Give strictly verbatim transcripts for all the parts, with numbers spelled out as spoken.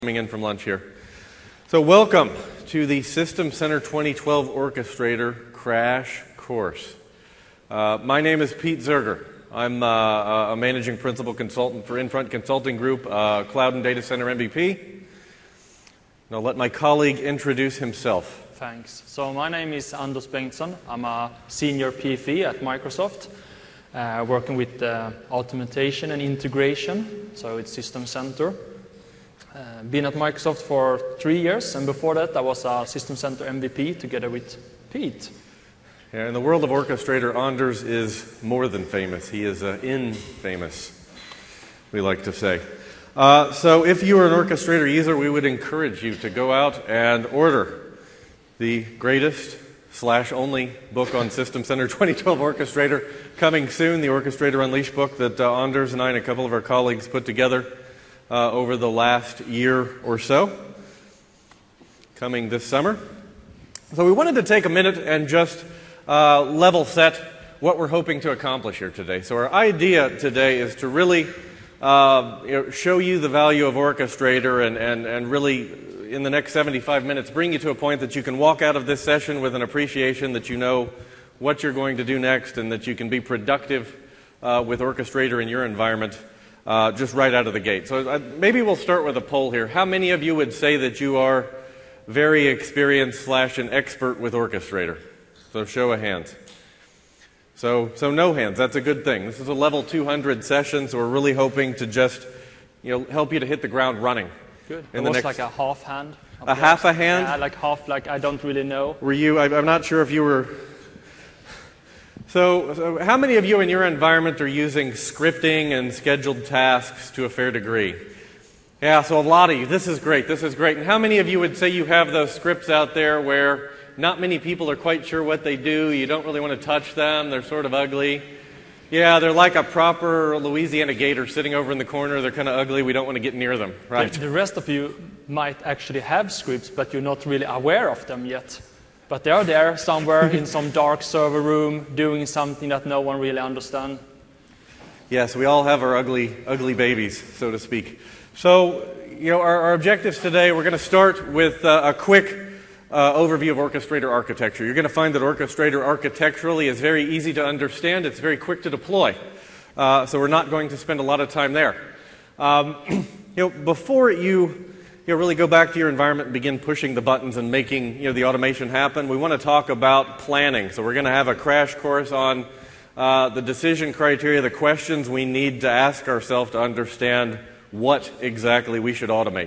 Coming in from lunch here. So welcome to the System Center twenty twelve Orchestrator Crash Course. Uh, my name is Pete Zerger. I'm uh, a managing principal consultant for Infront Consulting Group, uh, Cloud and Data Center M V P. And I'll let my colleague introduce himself. Thanks. So my name is Anders Bengtsson. I'm a senior P F E at Microsoft, uh, working with uh, automation and integration, so it's System Center. Uh, been at Microsoft for three years, and before that I was a System Center M V P together with Pete. Yeah, in the world of Orchestrator, Anders is more than famous. He is uh, infamous, we like to say. Uh, so if you are an Orchestrator user, we would encourage you to go out and order the greatest slash only book on System Center twenty twelve Orchestrator, coming soon, the Orchestrator Unleashed book that uh, Anders and I and a couple of our colleagues put together Uh, over the last year or so, coming this summer. So we wanted to take a minute and just uh, level set what we're hoping to accomplish here today. So our idea today is to really uh, you know, show you the value of Orchestrator and, and, and really, in the next seventy-five minutes, bring you to a point that you can walk out of this session with an appreciation that you know what you're going to do next and that you can be productive uh, with Orchestrator in your environment Uh, just right out of the gate. So uh, maybe we'll start with a poll here. How many of you would say that you are very experienced slash an expert with Orchestrator? So show of hands. So, so no hands. That's a good thing. This is a level two hundred session, so we're really hoping to just, you know, help you to hit the ground running. Good. In it the was next, like a half hand. A half a hand? Yeah, like half, like I don't really know. Were you, I, I'm not sure if you were... So, so how many of you in your environment are using scripting and scheduled tasks to a fair degree? Yeah, so a lot of you. This is great. This is great. And how many of you would say you have those scripts out there where not many people are quite sure what they do? You don't really want to touch them. They're sort of ugly. Yeah, they're like a proper Louisiana gator sitting over in the corner. They're kind of ugly. We don't want to get near them, right? The, the rest of you might actually have scripts, but you're not really aware of them yet. But they are there somewhere in some dark server room doing something that no one really understands. Yes, we all have our ugly, ugly babies, so to speak. So, you know, our, our objectives today, we're going to start with uh, a quick uh, overview of Orchestrator architecture. You're going to find that Orchestrator architecturally is very easy to understand. It's very quick to deploy. Uh, so we're not going to spend a lot of time there. Um, you know, before you... You know, really go back to your environment and begin pushing the buttons and making, you know, the automation happen. We want to talk about planning. So we're going to have a crash course on uh, the decision criteria, the questions we need to ask ourselves to understand what exactly we should automate.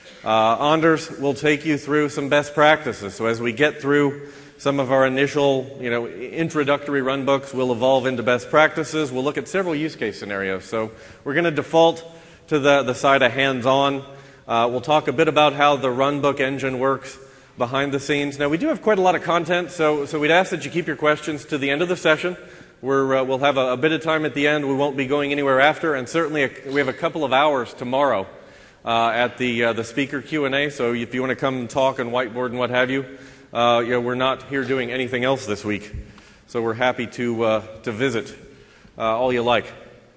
Uh, Anders will take you through some best practices. So as we get through some of our initial, you know, introductory runbooks, we'll evolve into best practices. We'll look at several use case scenarios. So we're going to default to the, the side of hands-on. Uh, we'll talk a bit about how the runbook engine works behind the scenes. Now, we do have quite a lot of content, so, so we'd ask that you keep your questions to the end of the session. We're, uh, we'll have a, a bit of time at the end. We won't be going anywhere after, and certainly a, we have a couple of hours tomorrow uh, at the, uh, the speaker Q and A, so if you want to come and talk and whiteboard and what have you, uh, you know, we're not here doing anything else this week, so we're happy to, uh, to visit uh, all you like.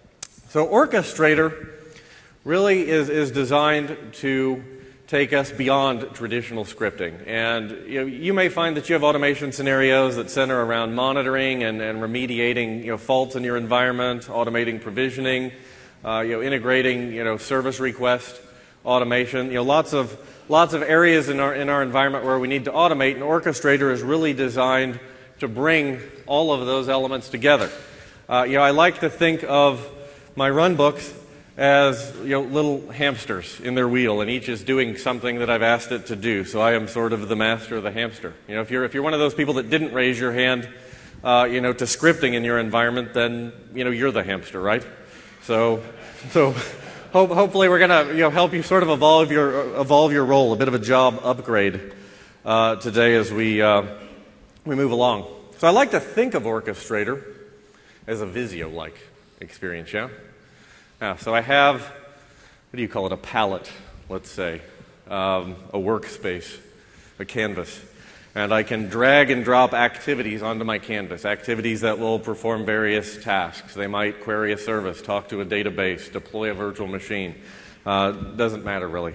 So Orchestrator really is, is designed to take us beyond traditional scripting. And you know, you may find that you have automation scenarios that center around monitoring and, and remediating, you know, faults in your environment, automating provisioning, uh, you know, integrating, you know, service request automation. You know, lots of lots of areas in our in our environment where we need to automate. And Orchestrator is really designed to bring all of those elements together. Uh, you know, I like to think of my runbooks as, you know, little hamsters in their wheel, and each is doing something that I've asked it to do. So I am sort of the master of the hamster. You know, if you're if you're one of those people that didn't raise your hand, uh, you know, to scripting in your environment, then you know you're the hamster, right? So, so hope, hopefully we're gonna, you know, help you sort of evolve your evolve your role, a bit of a job upgrade uh, today as we uh, we move along. So I like to think of Orchestrator as a Visio-like experience, yeah. Yeah, so I have, what do you call it, a palette, let's say, um, a workspace, a canvas. And I can drag and drop activities onto my canvas, activities that will perform various tasks. They might query a service, talk to a database, deploy a virtual machine. Uh, doesn't matter really.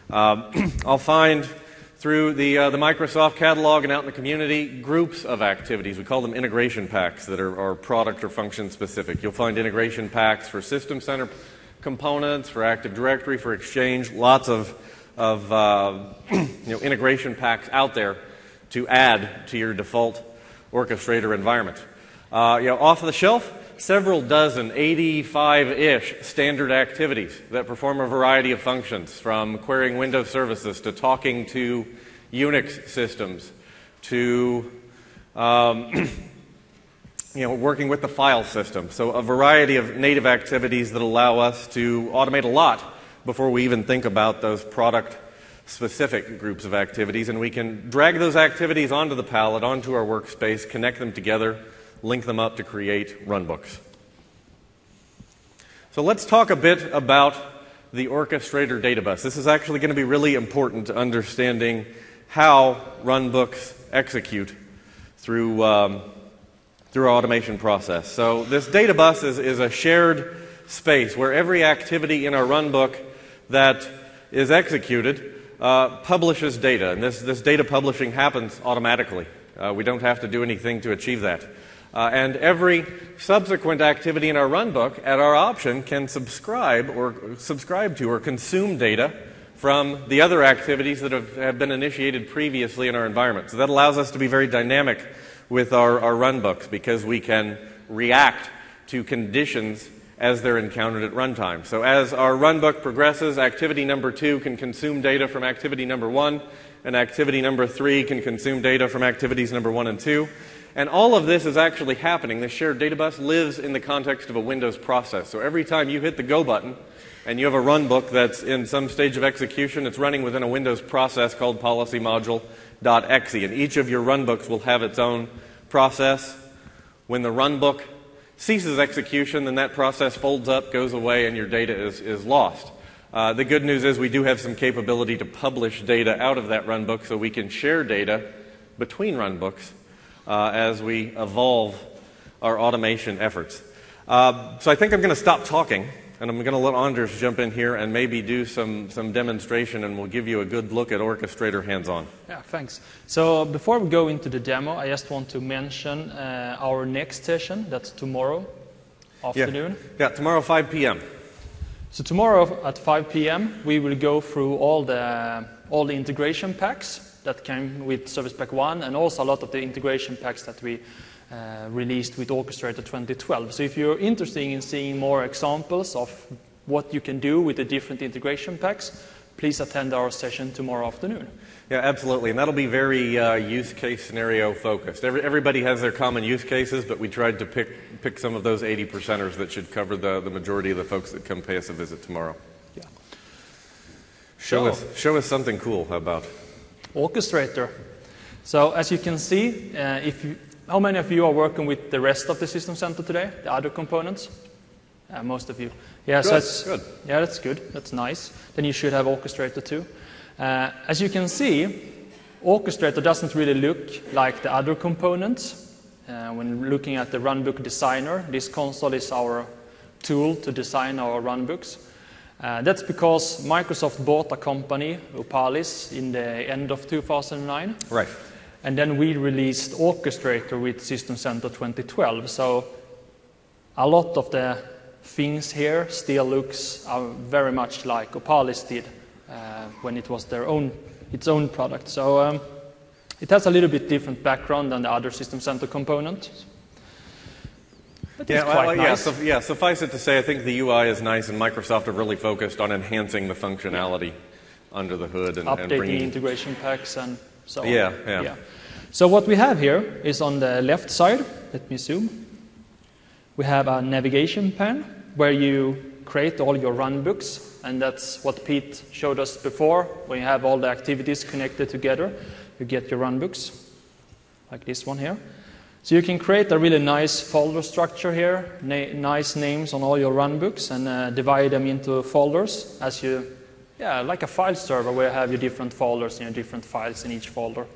Um, I'll find through the, uh, the Microsoft catalog and out in the community groups of activities. We call them integration packs that are, are product or function specific. You'll find integration packs for System Center components, for Active Directory, for Exchange, lots of, of uh, you know, integration packs out there to add to your default orchestrator environment. Uh, you know, off the shelf, several dozen, eighty-five-ish standard activities that perform a variety of functions, from querying Windows services to talking to Unix systems to um, you know, working with the file system. So a variety of native activities that allow us to automate a lot before we even think about those product-specific groups of activities. And we can drag those activities onto the palette, onto our workspace, connect them together, link them up to create runbooks. So let's talk a bit about the orchestrator data bus. This is actually going to be really important to understanding how runbooks execute through, um, through our automation process. So this data bus is, is a shared space where every activity in our runbook that is executed uh, publishes data. And this, this data publishing happens automatically. Uh, we don't have to do anything to achieve that. Uh, and every subsequent activity in our runbook, at our option, can subscribe or subscribe to or consume data from the other activities that have, have been initiated previously in our environment. So that allows us to be very dynamic with our, our runbooks, because we can react to conditions as they're encountered at runtime. So as our runbook progresses, activity number two can consume data from activity number one, and activity number three can consume data from activities number one and two. And all of this is actually happening. This shared data bus lives in the context of a Windows process. So every time you hit the Go button and you have a runbook that's in some stage of execution, it's running within a Windows process called PolicyModule.exe. And each of your runbooks will have its own process. When the runbook ceases execution, then that process folds up, goes away, and your data is, is lost. Uh, the good news is we do have some capability to publish data out of that runbook, so we can share data between runbooks Uh, as we evolve our automation efforts. Uh, so I think I'm going to stop talking, and I'm going to let Anders jump in here and maybe do some, some demonstration, and we'll give you a good look at Orchestrator hands-on. Yeah, thanks. So before we go into the demo, I just want to mention uh, our next session. That's tomorrow afternoon. Yeah, yeah, tomorrow five p m So tomorrow at five p m we will go through all the, all the integration packs that came with Service Pack one, and also a lot of the integration packs that we uh, released with Orchestrator twenty twelve. So if you're interested in seeing more examples of what you can do with the different integration packs, please attend our session tomorrow afternoon. Yeah, absolutely. And that'll be very uh, use case scenario focused. Every, everybody has their common use cases, but we tried to pick, pick some of those eighty percenters that should cover the, the majority of the folks that come pay us a visit tomorrow. Yeah. Show, So, us, show us something cool. How about Orchestrator. So as you can see, uh, if you, how many of you are working with the rest of the System Center today, the other components? Uh, most of you. Yeah, good, so that's good. Yeah, that's good. That's nice. Then you should have Orchestrator too. Uh, as you can see, Orchestrator doesn't really look like the other components. Uh, when looking at the runbook designer, this console is our tool to design our runbooks. Uh, that's because Microsoft bought a company, Opalis, in the end of two thousand nine. Right. And then we released Orchestrator with System Center twenty twelve. So a lot of the things here still looks uh, very much like Opalis did uh, when it was their own, its own product. So um, it has a little bit different background than the other System Center components. But yeah, it's quite well, nice. yeah, so, yeah, suffice it to say, I think the U I is nice, and Microsoft have really focused on enhancing the functionality yeah. under the hood and, updating and bringing integration packs and so on. Yeah, yeah, yeah. So what we have here is on the left side. Let me zoom. We have a navigation pane where you create all your runbooks, and that's what Pete showed us before. When you have all the activities connected together, you get your runbooks, like this one here. So you can create a really nice folder structure here, na nice names on all your runbooks, and uh, divide them into folders as you, yeah, like a file server where you have your different folders and your different files in each folder.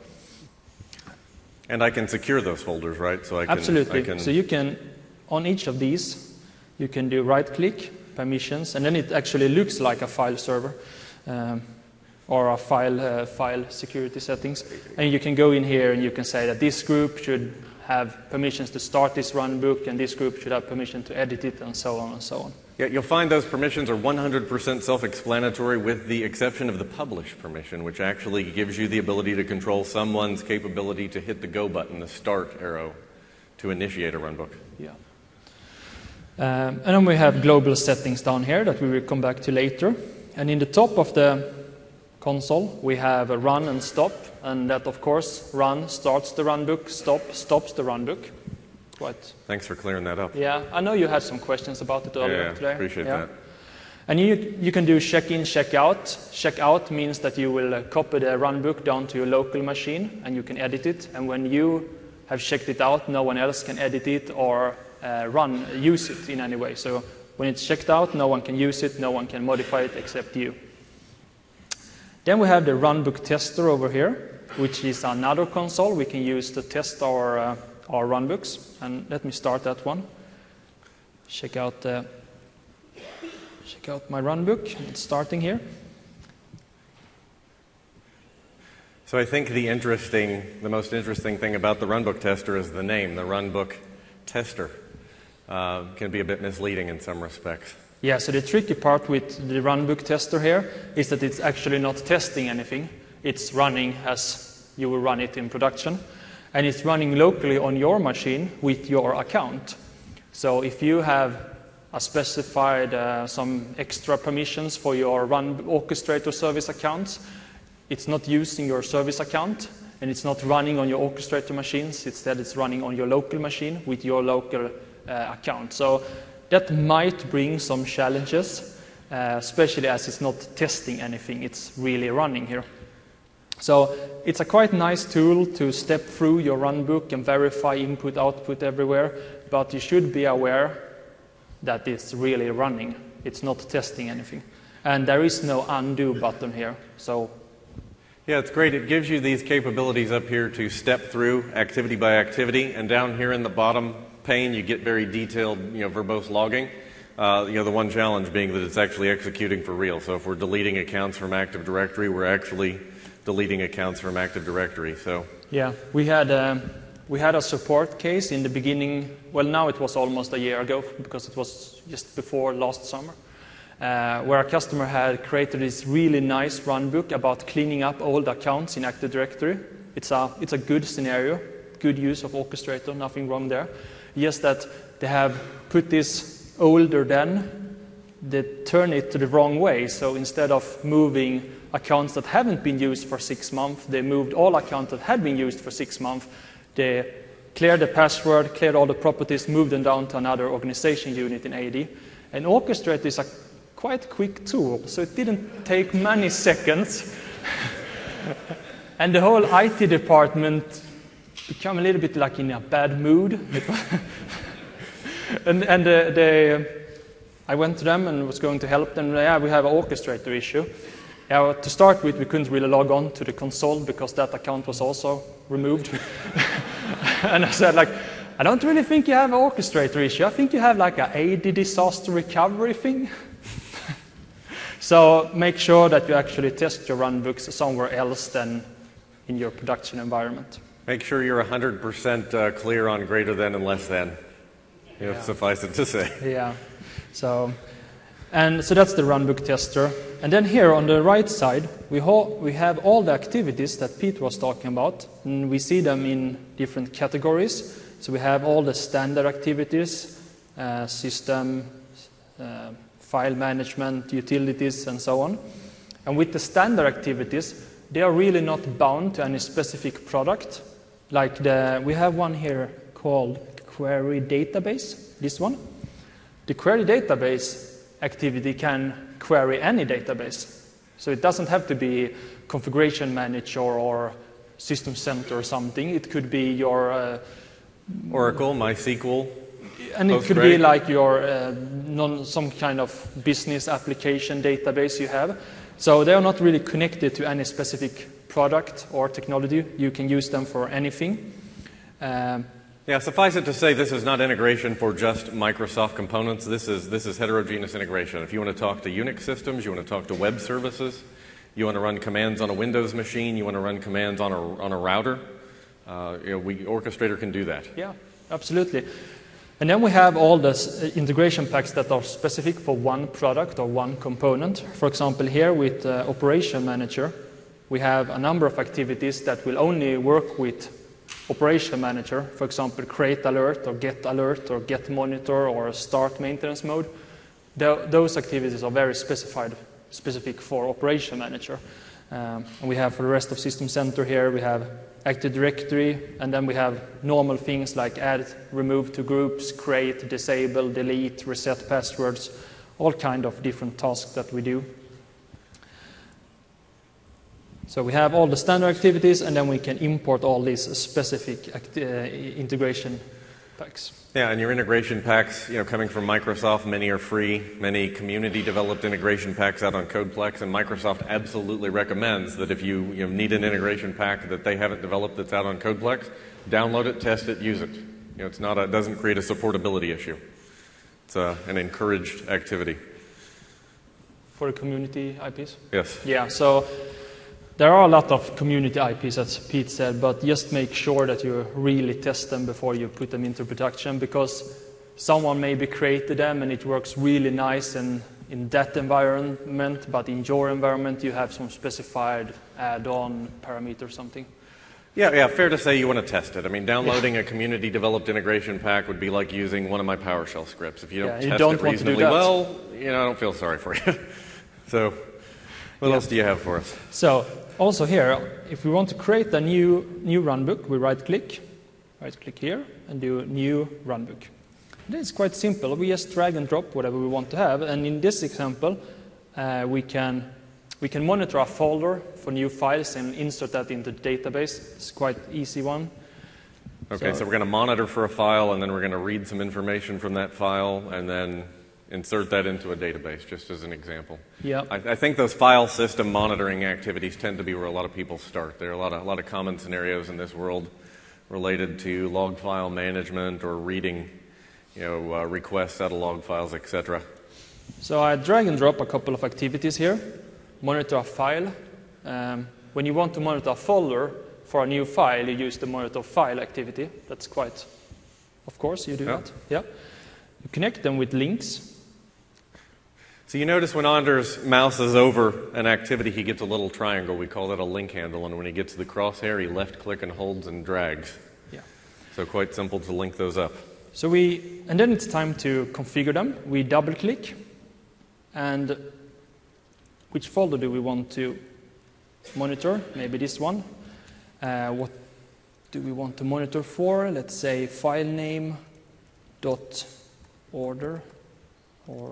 And I can secure those folders, right? So I can, Absolutely. I can... So you can, on each of these, you can do right-click, permissions, and then it actually looks like a file server. Um, or a file, uh, file security settings. And you can go in here and you can say that this group should have permissions to start this runbook, and this group should have permission to edit it, and so on and so on. Yeah, you'll find those permissions are one hundred percent self-explanatory with the exception of the publish permission, which actually gives you the ability to control someone's capability to hit the go button, the start arrow, to initiate a runbook. Yeah. Um, and then we have global settings down here that we will come back to later. And in the top of the console, we have a run and stop, and that, of course, run starts the runbook, stop stops the runbook. Quite. Thanks for clearing that up. Yeah, I know you had some questions about it earlier yeah, today. Appreciate yeah. that. And you, you can do check-in, check-out. Check-out means that you will uh, copy the runbook down to your local machine, and you can edit it. And when you have checked it out, no one else can edit it or uh, run, use it in any way. So when it's checked out, no one can use it, no one can modify it except you. Then we have the runbook tester over here, which is another console we can use to test our, uh, our runbooks. And let me start that one. Check out, uh, check out my runbook. It's starting here. So I think the interesting, the most interesting thing about the runbook tester is the name, the runbook tester. Uh, can be a bit misleading in some respects. Yeah, so the tricky part with the runbook tester here is that it's actually not testing anything. It's running as you will run it in production. And it's running locally on your machine with your account. So if you have a specified uh, some extra permissions for your run orchestrator service accounts, it's not using your service account, and it's not running on your orchestrator machines. Instead, it's running on your local machine with your local uh, account. So that might bring some challenges, uh, especially as it's not testing anything. It's really running here. So it's a quite nice tool to step through your runbook and verify input, output everywhere, but you should be aware that it's really running. It's not testing anything. And there is no undo button here. So yeah, it's great. It gives you these capabilities up here to step through activity by activity, and down here in the bottom pane you get very detailed, you know, verbose logging. Uh, you know, the one challenge being that it's actually executing for real. So if we're deleting accounts from Active Directory, we're actually deleting accounts from Active Directory. So yeah, we had a, we had a support case in the beginning. Well, now it was almost a year ago because it was just before last summer. Uh, where a customer had created this really nice runbook about cleaning up old accounts in Active Directory. It's a, it's a good scenario, good use of Orchestrator, nothing wrong there. Just that they have put this older than, they turn it to the wrong way. So instead of moving accounts that haven't been used for six months, they moved all accounts that had been used for six months. They cleared the password, cleared all the properties, moved them down to another organization unit in A D. And Orchestrator is a quite quick tool, so it didn't take many seconds. And the whole I T department became a little bit like in a bad mood. and and uh, they, I went to them and was going to help them. Yeah, we have an Orchestrator issue. Yeah, to start with, we couldn't really log on to the console because that account was also removed. And I said, like, I don't really think you have an Orchestrator issue. I think you have like an A D disaster recovery thing. So make sure that you actually test your runbooks somewhere else than in your production environment. Make sure you're one hundred percent uh, clear on greater than and less than. You know, Yeah. suffice it to say. Yeah. So, and so that's the runbook tester. And then here on the right side, we, ho we have all the activities that Pete was talking about. And we see them in different categories. So we have all the standard activities, uh, system, uh, file management, utilities, and so on. And with the standard activities, they are really not bound to any specific product. Like the, we have one here called query database, this one. The query database activity can query any database. So it doesn't have to be configuration manager or, or system center or something. It could be your uh, Oracle, MySQL. And it Postgre. could be like your uh, non, some kind of business application database you have. So they are not really connected to any specific product or technology. You can use them for anything. Um, Yeah, suffice it to say, this is not integration for just Microsoft components. This is, this is heterogeneous integration. If you want to talk to Unix systems, you want to talk to web services, You want to run commands on a Windows machine, you want to run commands on a, on a router, uh, you know, we, Orchestrator can do that. Yeah, absolutely. And then we have all the integration packs that are specific for one product or one component. For example, here with uh, Operation Manager, we have a number of activities that will only work with Operation Manager. For example, create alert or get alert or get monitor or start maintenance mode. Th those activities are very specified, specific for Operation Manager. Um, and we have for the rest of System Center here, we have Active Directory, and then we have normal things like add, remove to groups, create, disable, delete, reset passwords, all kind of different tasks that we do. So we have all the standard activities, and then we can import all these specific uh, integration packs. Yeah, and your integration packs, you know, coming from Microsoft, many are free. Many community-developed integration packs out on CodePlex, and Microsoft absolutely recommends that if you, you know, need an integration pack that they haven't developed that's out on CodePlex, download it, test it, use it. You know, it's not a, it doesn't create a supportability issue. It's a, an encouraged activity. For the community I Ps? Yes. Yeah, so there are a lot of community I Ps, as Pete said, but just make sure that you really test them before you put them into production, because someone maybe created them and it works really nice in, in that environment, but in your environment you have some specified add-on parameter or something. Yeah, yeah, fair to say you want to test it. I mean, downloading a community-developed integration pack would be like using one of my PowerShell scripts. If you don't yeah, test you don't it want to do reasonably that. well, you know, I don't feel sorry for you. So, what yeah. else do you have for us? So, also here, if we want to create a new, new runbook, we right-click, right-click here, and do new runbook. And it's quite simple. We just drag and drop whatever we want to have, and in this example, uh, we can we can monitor a folder for new files and insert that into the database. It's quite easy one. Okay, so, so we're going to monitor for a file, and then we're going to read some information from that file, and then insert that into a database, just as an example. Yeah. I, I think those file system monitoring activities tend to be where a lot of people start. There are a lot of, a lot of common scenarios in this world related to log file management or reading, you know, uh, requests out of log files, et cetera. So I drag and drop a couple of activities here. Monitor a file. Um, when you want to monitor a folder for a new file, you use the monitor file activity. That's quite, of course, you do yeah. that. Yeah. You connect them with links. So you notice when Anders mouses over an activity, he gets a little triangle. We call that a link handle. And when he gets to the crosshair, he left-click and holds and drags. Yeah. So quite simple to link those up. So we, and then it's time to configure them. We double-click. And which folder do we want to monitor? Maybe this one. Uh, what do we want to monitor for? Let's say file name dot order or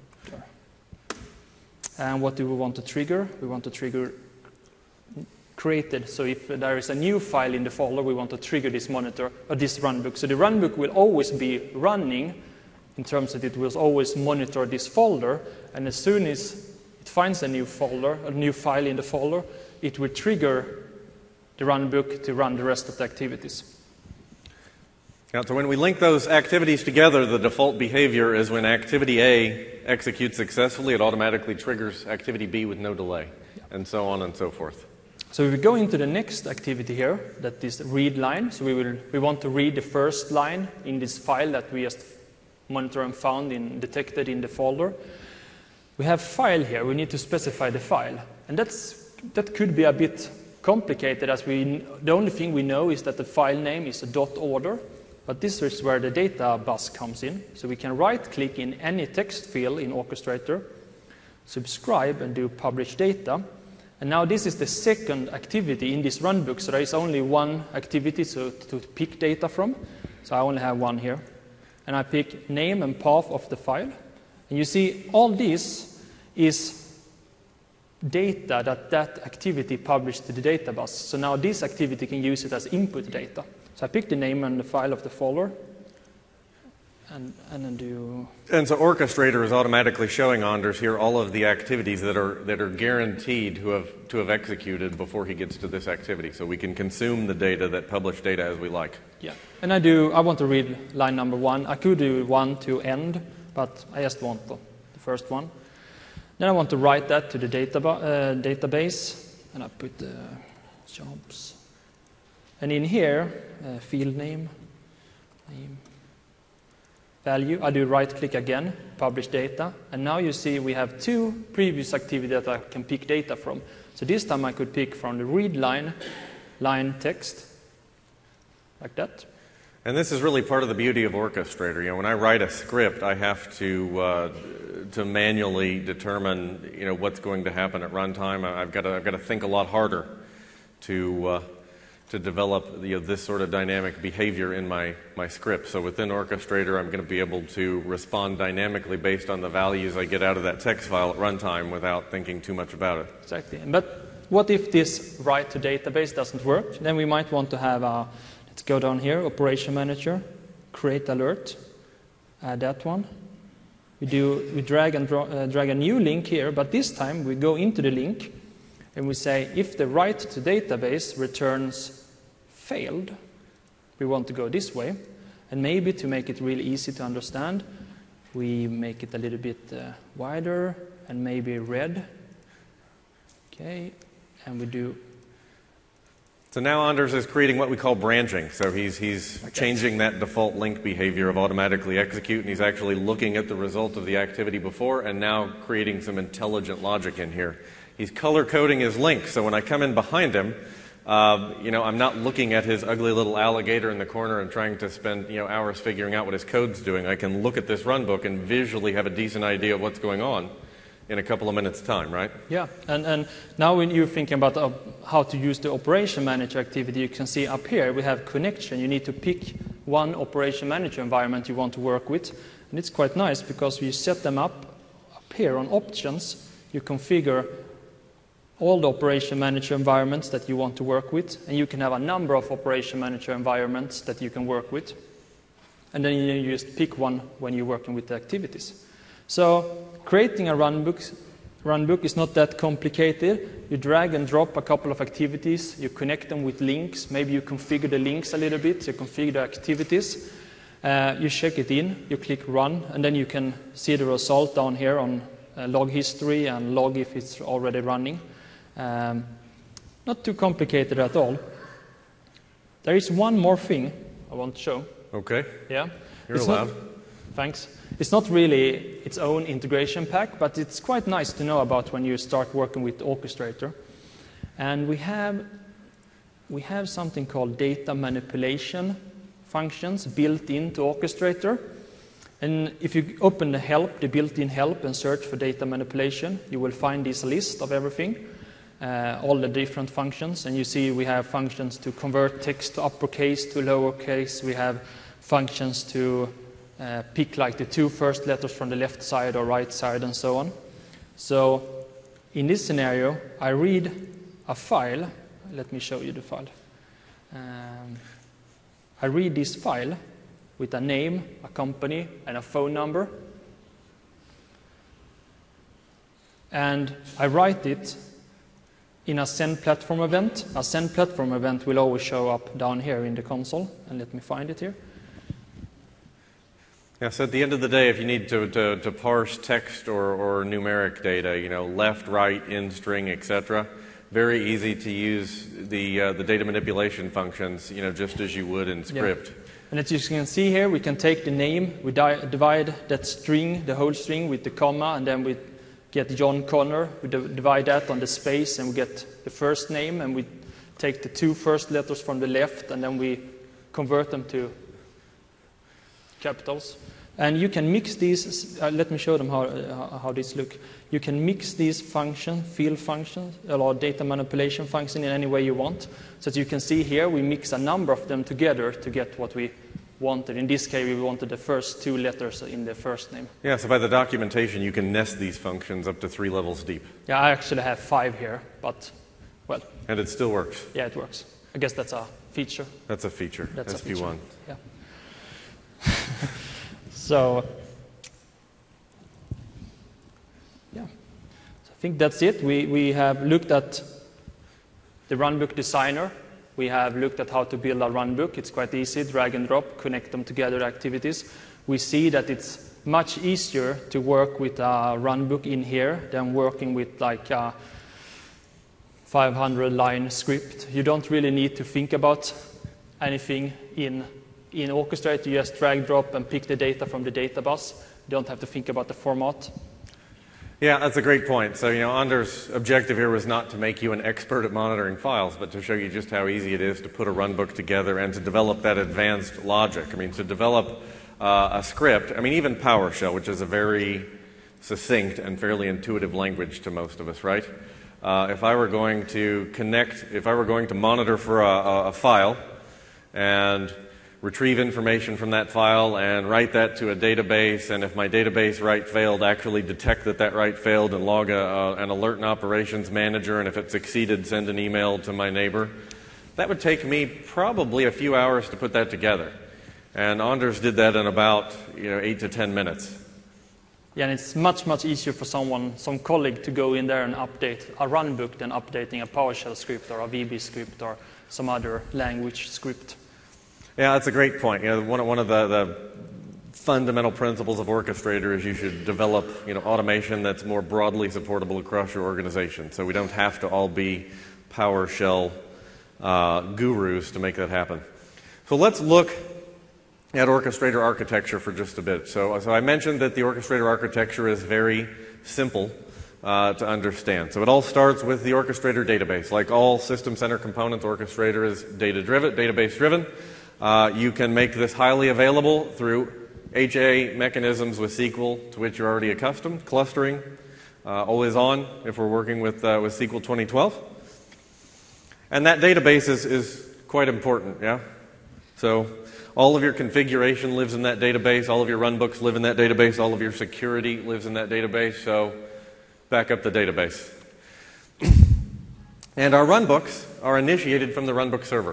and what do we want to trigger? We want to trigger created. So if there is a new file in the folder, we want to trigger this monitor or this runbook. So the runbook will always be running in terms that it will always monitor this folder, and as soon as it finds a new folder, a new file in the folder, it will trigger the runbook to run the rest of the activities. Now, so when we link those activities together, the default behavior is when activity A executes successfully, it automatically triggers activity B with no delay, yeah. and so on and so forth. So if we go into the next activity here, that is read line. So we will we want to read the first line in this file that we just monitored and found in detected in the folder. We have file here. We need to specify the file, and that's that could be a bit complicated, as we the only thing we know is that the file name is a dot order. But this is where the data bus comes in. So we can right-click in any text field in Orchestrator, subscribe, and do publish data. And now this is the second activity in this runbook. So there is only one activity to, to pick data from. So I only have one here. And I pick name and path of the file. And you see all this is data that that activity published to the data bus. So now this activity can use it as input data. So I pick the name and the file of the folder, and, and then do... And so Orchestrator is automatically showing Anders here all of the activities that are, that are guaranteed to have, to have executed before he gets to this activity. So we can consume the data, that published data, as we like. Yeah, and I do, I want to read line number one. I could do one to end, but I just want the, the first one. Then I want to write that to the data, uh, database, and I put the jobs. And in here, uh, field name, name, value, I do right-click again, publish data, and now you see we have two previous activities that I can pick data from. So this time I could pick from the read line, line text, like that. And this is really part of the beauty of Orchestrator. You know, when I write a script, I have to uh, to manually determine, you know, what's going to happen at runtime. I've got to I've got to think a lot harder to uh, to develop, you know, this sort of dynamic behavior in my my script. So within Orchestrator, I'm going to be able to respond dynamically based on the values I get out of that text file at runtime without thinking too much about it. Exactly. But what if this write to database doesn't work? Then we might want to have a, let's go down here, Operation Manager, create alert, add that one. We do we drag and draw, uh, drag a new link here, but this time we go into the link and we say if the write to database returns failed, we want to go this way. And maybe to make it really easy to understand, we make it a little bit uh, wider and maybe red. Okay, and we do. So now Anders is creating what we call branching. So he's, he's Okay. changing that default link behavior of automatically execute, and he's actually looking at the result of the activity before and now creating some intelligent logic in here. He's color coding his link, so when I come in behind him, uh, you know, I'm not looking at his ugly little alligator in the corner and trying to spend, you know, hours figuring out what his code's doing. I can look at this runbook and visually have a decent idea of what's going on in a couple of minutes' time, right? Yeah, and, and now when you're thinking about uh, how to use the Operation Manager activity, you can see up here we have connection. You need to pick one Operation Manager environment you want to work with. And it's quite nice because you set them up up here on options. You configure all the Operation Manager environments that you want to work with, and you can have a number of Operation Manager environments that you can work with. And then you just pick one when you're working with the activities. So creating a runbook, runbook is not that complicated. You drag and drop a couple of activities, you connect them with links, maybe you configure the links a little bit, you configure the activities, uh, you check it in, you click run, and then you can see the result down here on uh, log history and log if it's already running. Um, not too complicated at all. There is one more thing I want to show. Okay. Yeah. You're It's allowed. Not, thanks. It's not really its own integration pack, but it's quite nice to know about when you start working with Orchestrator. And we have, we have something called data manipulation functions built into Orchestrator. And if you open the help, the built-in help, and search for data manipulation, you will find this list of everything, uh, all the different functions. And you see we have functions to convert text to uppercase to lowercase. We have functions to Uh, pick like the two first letters from the left side or right side and so on. So in this scenario, I read a file. Let me show you the file. Um, I read this file with a name, a company, and a phone number. And I write it in a send platform event. A send platform event will always show up down here in the console. And let me find it here. Yeah, so at the end of the day, if you need to, to, to parse text or, or numeric data, you know, left, right, in string, et cetera, very easy to use the, uh, the data manipulation functions, you know, just as you would in script. Yeah. And as you can see here, we can take the name, we di divide that string, the whole string, with the comma, and then we get John Connor. We divide that on the space, and we get the first name, and we take the two first letters from the left, and then we convert them to capitals. And you can mix these, uh, let me show them how, uh, how these look. You can mix these functions, field functions, or data manipulation function in any way you want. So as you can see here, we mix a number of them together to get what we wanted. In this case, we wanted the first two letters in the first name. Yeah, so by the documentation, you can nest these functions up to three levels deep. Yeah, I actually have five here, but, well. And it still works. Yeah, it works. I guess that's a feature. That's a feature, That's S a P one. feature. Yeah. So, yeah, so I think that's it. We, we have looked at the runbook designer. We have looked at how to build a runbook. It's quite easy, drag and drop, connect them together activities. We see that it's much easier to work with a runbook in here than working with like a five hundred line script. You don't really need to think about anything in, in Orchestrator. You just drag, drop, and pick the data from the data bus. You don't have to think about the format. Yeah, that's a great point. So, you know, Anders' objective here was not to make you an expert at monitoring files, but to show you just how easy it is to put a runbook together and to develop that advanced logic. I mean, to develop uh, a script, I mean, even PowerShell, which is a very succinct and fairly intuitive language to most of us, right? Uh, if I were going to connect, if I were going to monitor for a, a file and retrieve information from that file and write that to a database, and if my database write failed, actually detect that that write failed and log a, a, an alert in operations manager, and if it succeeded, send an email to my neighbor. That would take me probably a few hours to put that together. And Anders did that in about you know, eight to ten minutes. Yeah, and it's much, much easier for someone, some colleague to go in there and update a runbook than updating a PowerShell script or a V B script or some other language script. Yeah, that's a great point. You know, one, one of the, the fundamental principles of Orchestrator is you should develop you know, automation that's more broadly supportable across your organization. So we don't have to all be PowerShell uh, gurus to make that happen. So let's look at Orchestrator architecture for just a bit. So, so I mentioned that the Orchestrator architecture is very simple uh, to understand. So it all starts with the Orchestrator database. Like all System Center components, Orchestrator is data-driven, database-driven. Uh, you can make this highly available through H A mechanisms with S Q L, to which you're already accustomed, clustering, uh, always on if we're working with, uh, with S Q L twenty twelve. And that database is, is quite important, yeah? So all of your configuration lives in that database, all of your runbooks live in that database, all of your security lives in that database, so back up the database. And our runbooks are initiated from the runbook server.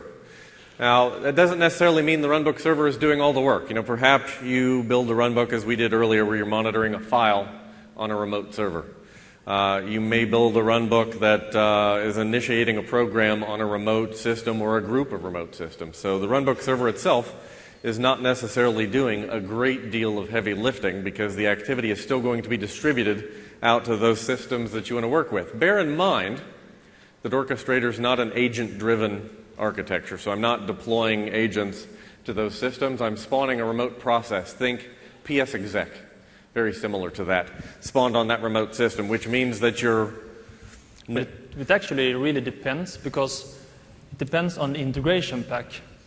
Now, that doesn't necessarily mean the runbook server is doing all the work. You know, perhaps you build a runbook as we did earlier where you're monitoring a file on a remote server. Uh, you may build a runbook that uh, is initiating a program on a remote system or a group of remote systems. So the runbook server itself is not necessarily doing a great deal of heavy lifting because the activity is still going to be distributed out to those systems that you want to work with. Bear in mind that Orchestrator is not an agent-driven architecture, so I'm not deploying agents to those systems. I'm spawning a remote process. Think P S exec, very similar to that, spawned on that remote system, which means that you're... It, it actually really depends, because it depends on the integration pack.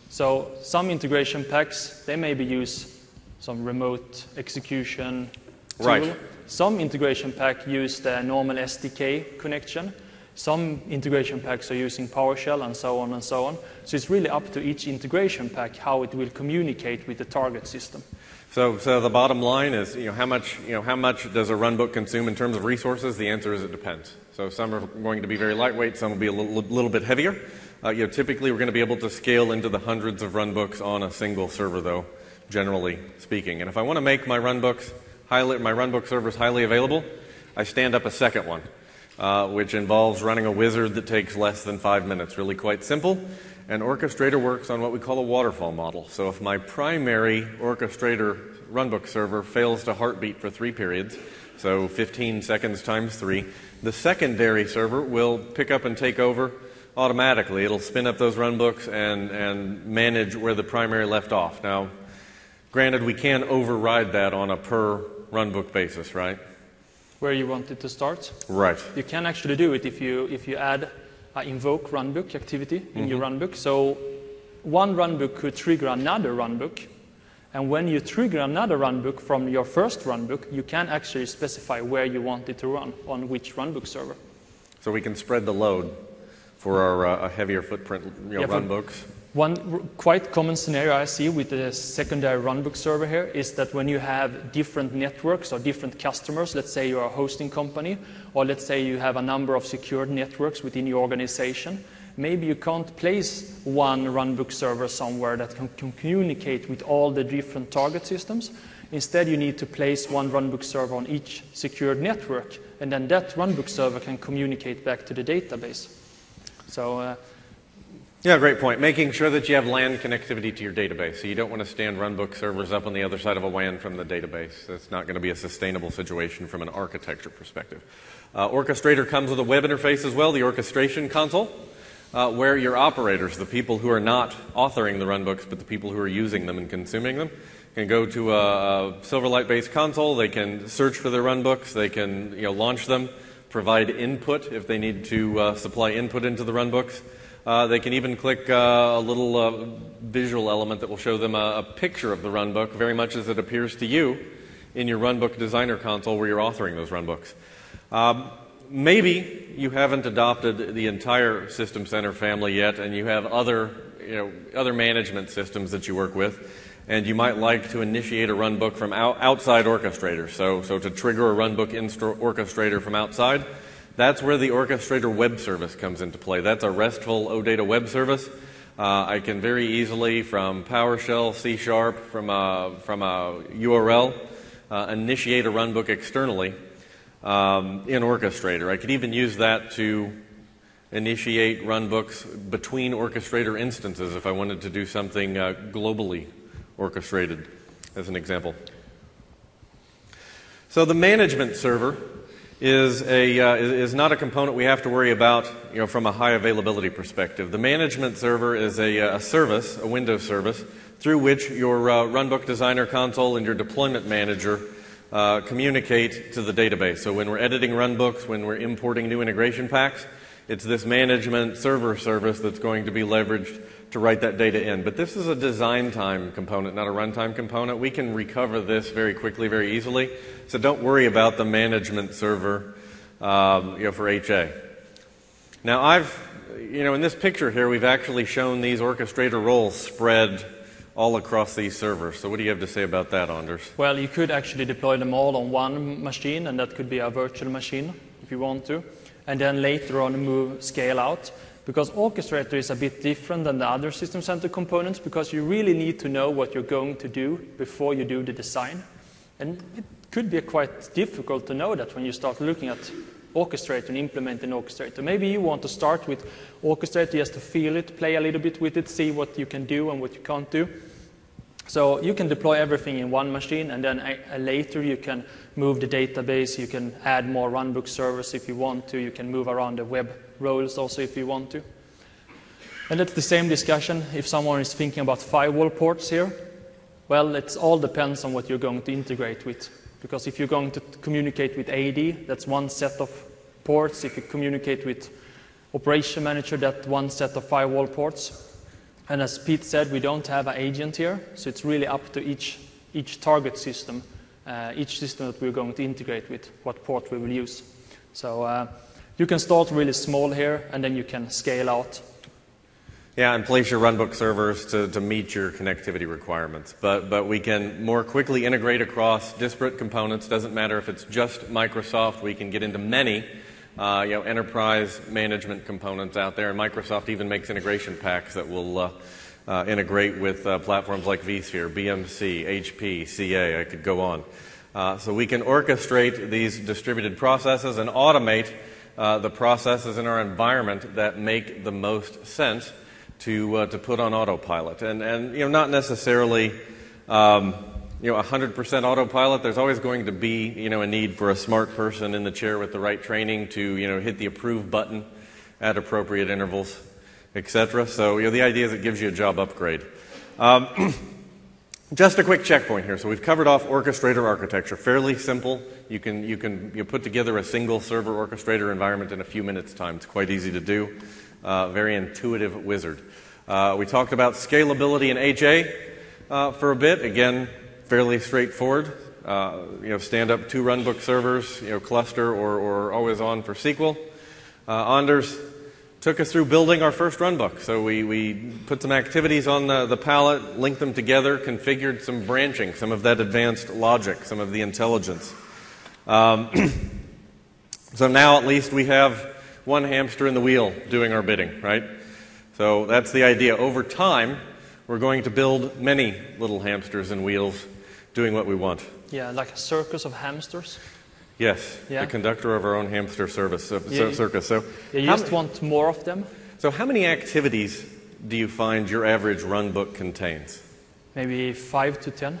So some integration packs, they maybe use some remote execution tool. Right. Some integration pack use the normal S D K connection. Some integration packs are using PowerShell and so on and so on. So it's really up to each integration pack how it will communicate with the target system. So, so the bottom line is, you know, how much, you know, how much does a runbook consume in terms of resources? The answer is it depends. So some are going to be very lightweight, some will be a little, little bit heavier. Uh, you know, typically we're going to be able to scale into the hundreds of runbooks on a single server, though, generally speaking. And if I want to make my runbooks highly, my runbook servers highly available, I stand up a second one. Uh, which involves running a wizard that takes less than five minutes. Really quite simple. And Orchestrator works on what we call a waterfall model. So if my primary Orchestrator runbook server fails to heartbeat for three periods, so fifteen seconds times three, the secondary server will pick up and take over automatically. It'll spin up those runbooks and, and manage where the primary left off. Now, granted, we can override that on a per runbook basis, right? Where you want it to start. Right. You can actually do it if you if you add an invoke runbook activity in mm-hmm. your runbook. So one runbook could trigger another runbook, and when you trigger another runbook from your first runbook, you can actually specify where you want it to run on which runbook server. So we can spread the load for our uh, heavier footprint you know, yeah, runbooks. One r- quite common scenario I see with the secondary runbook server here is that when you have different networks or different customers, let's say you're a hosting company, or let's say you have a number of secured networks within your organization, maybe you can't place one runbook server somewhere that can, can communicate with all the different target systems. Instead, you need to place one runbook server on each secured network, and then that runbook server can communicate back to the database. So. Uh, Yeah, great point. Making sure that you have LAN connectivity to your database. So you don't want to stand runbook servers up on the other side of a W A N from the database. That's not going to be a sustainable situation from an architecture perspective. Uh, Orchestrator comes with a web interface as well, the orchestration console, uh, where your operators, the people who are not authoring the runbooks, but the people who are using them and consuming them, can go to a, a Silverlight-based console. They can search for their runbooks. They can you know, launch them, provide input if they need to uh, supply input into the runbooks. Uh, they can even click uh, a little uh, visual element that will show them a, a picture of the runbook, very much as it appears to you in your runbook designer console where you're authoring those runbooks. Um, maybe you haven't adopted the entire System Center family yet, and you have other, you know, other management systems that you work with, and you might like to initiate a runbook from out, outside Orchestrator. So, so to trigger a runbook in Orchestrator from outside. That's where the Orchestrator web service comes into play. That's a RESTful OData web service. Uh, I can very easily, from PowerShell, C Sharp, from a, from a U R L, uh, initiate a runbook externally um, in Orchestrator. I could even use that to initiate runbooks between Orchestrator instances if I wanted to do something uh, globally orchestrated, as an example. So the management server is a uh, is not a component we have to worry about, you know, from a high availability perspective. The management server is a, a service, a Windows service, through which your uh, Runbook Designer console and your deployment manager uh, communicate to the database. So when we're editing runbooks, when we're importing new integration packs, it's this management server service that's going to be leveraged to write that data in. But this is a design time component, not a runtime component. We can recover this very quickly, very easily. So don't worry about the management server um, you know, for H A. Now I've, you know, in this picture here, we've actually shown these orchestrator roles spread all across these servers. So what do you have to say about that, Anders? Well, you could actually deploy them all on one machine, and that could be a virtual machine if you want to. And then later on move scale out. Because Orchestrator is a bit different than the other System Center components, because you really need to know what you're going to do before you do the design. And it could be quite difficult to know that when you start looking at Orchestrator and implementing Orchestrator. Maybe you want to start with Orchestrator just to feel it, play a little bit with it, see what you can do and what you can't do. So you can deploy everything in one machine, and then uh, later you can move the database, you can add more runbook servers if you want to, you can move around the web roles also if you want to. And that's the same discussion if someone is thinking about firewall ports here. Well, it all depends on what you're going to integrate with. Because if you're going to communicate with A D, that's one set of ports. If you communicate with Operation Manager, that's one set of firewall ports. And as Pete said, we don't have an agent here, so it's really up to each, each target system, uh, each system that we're going to integrate with, what port we will use. So uh, you can start really small here, and then you can scale out. Yeah, and place your runbook servers to, to meet your connectivity requirements. But, but we can more quickly integrate across disparate components. Doesn't matter if it's just Microsoft. We can get into many uh, you know, enterprise management components out there. And Microsoft even makes integration packs that will uh, uh, integrate with uh, platforms like vSphere, B M C, H P, C A. I could go on. Uh, so we can orchestrate these distributed processes and automate uh, the processes in our environment that make the most sense to uh, to put on autopilot, and and you know not necessarily um, you know one hundred percent autopilot. There's always going to be you know a need for a smart person in the chair with the right training to you know hit the approve button at appropriate intervals, et cetera. So you know the idea is it gives you a job upgrade. Um, just a quick checkpoint here. So we've covered off orchestrator architecture, fairly simple. You can you can you put together a single server orchestrator environment in a few minutes' time. It's quite easy to do. Uh, very intuitive wizard. Uh, we talked about scalability in H A uh, for a bit. Again, fairly straightforward. Uh, you know, stand up two runbook servers, you know, cluster or, or always on for S Q L. Uh, Anders took us through building our first runbook. So we, we put some activities on the, the palette, linked them together, configured some branching, some of that advanced logic, some of the intelligence. Um, so now at least we have one hamster in the wheel doing our bidding, right? So that's the idea. Over time, we're going to build many little hamsters and wheels doing what we want. Yeah, like a circus of hamsters. Yes, yeah. The conductor of our own hamster service, uh, yeah, circus. So yeah, you just want more of them. So how many activities do you find your average run book contains? Maybe five to ten.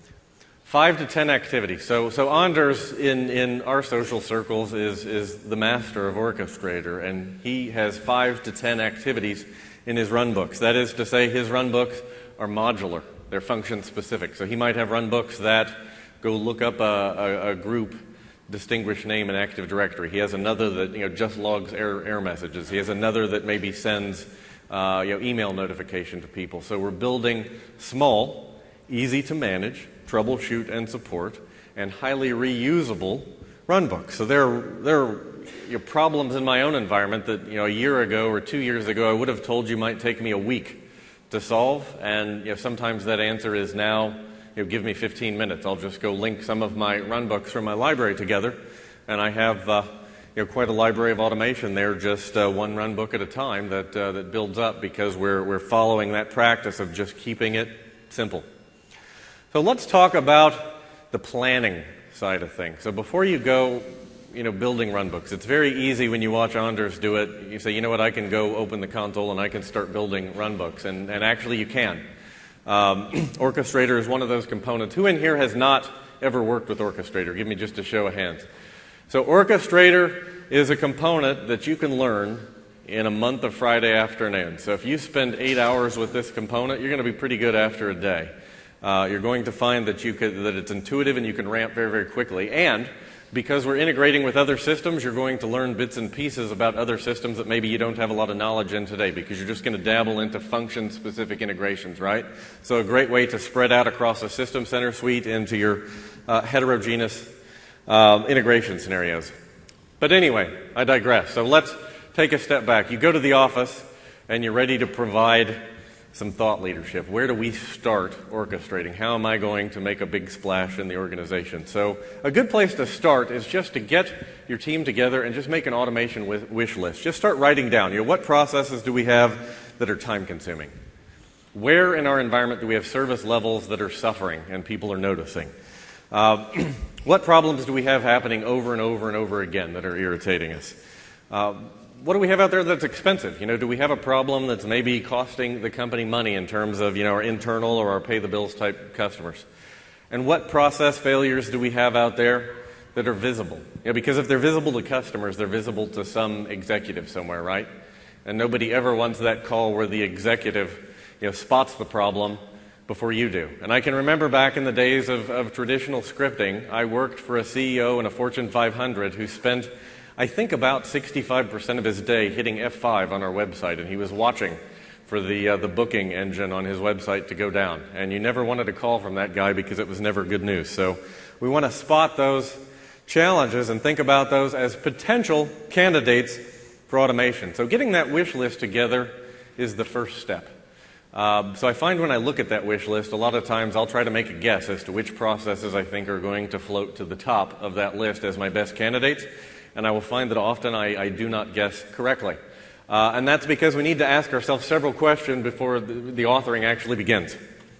Five to ten activities. So, so Anders in, in our social circles is, is the master of Orchestrator, and he has five to ten activities in his run books. That is to say, his run books are modular. They're function specific. So he might have run books that go look up a, a, a group, distinguish name in Active Directory. He has another that you know just logs error, error messages. He has another that maybe sends uh, you know email notification to people. So we're building small, easy to manage, troubleshoot and support, and highly reusable run books. So there, there are you know, problems in my own environment that you know a year ago or two years ago I would have told you might take me a week to solve, and you know, sometimes that answer is now, you know, give me fifteen minutes. I'll just go link some of my run books from my library together, and I have uh, you know, quite a library of automation there, just uh, one run book at a time that uh, that builds up because we're we're following that practice of just keeping it simple. So let's talk about the planning side of things. So before you go, you know, building run books, it's very easy when you watch Anders do it. You say, you know what, I can go open the console and I can start building run books, and, and actually you can. Um, Orchestrator is one of those components. Who in here has not ever worked with Orchestrator? Give me just a show of hands. So Orchestrator is a component that you can learn in a month of Friday afternoons. So if you spend eight hours with this component, you're going to be pretty good after a day. Uh, you're going to find that you could, that it's intuitive and you can ramp very, very quickly. And because we're integrating with other systems, you're going to learn bits and pieces about other systems that maybe you don't have a lot of knowledge in today, because you're just going to dabble into function-specific integrations, right? So a great way to spread out across a System Center suite into your uh, heterogeneous um, integration scenarios. But anyway, I digress. So let's take a step back. You go to the office and you're ready to provide some thought leadership. Where do we start orchestrating? How am I going to make a big splash in the organization? So a good place to start is just to get your team together and just make an automation wish list. Just start writing down, you know, what processes do we have that are time consuming? Where in our environment do we have service levels that are suffering and people are noticing? Uh, what problems do we have happening over and over and over again that are irritating us? Uh, What do we have out there that's expensive? You know, do we have a problem that's maybe costing the company money in terms of, you know, our internal or our pay the bills type customers? And what process failures do we have out there that are visible? You know, because if they're visible to customers, they're visible to some executive somewhere, right? And nobody ever wants that call where the executive, you know, spots the problem before you do. And I can remember back in the days of, of traditional scripting, I worked for a C E O in a Fortune five hundred who spent, I think, about sixty-five percent of his day hitting F five on our website, and he was watching for the uh, the booking engine on his website to go down. And you never wanted a call from that guy because it was never good news. So we want to spot those challenges and think about those as potential candidates for automation. So getting that wish list together is the first step. Um, so I find when I look at that wish list, a lot of times I'll try to make a guess as to which processes I think are going to float to the top of that list as my best candidates. And I will find that often I, I do not guess correctly. Uh, and that's because we need to ask ourselves several questions before the, the authoring actually begins.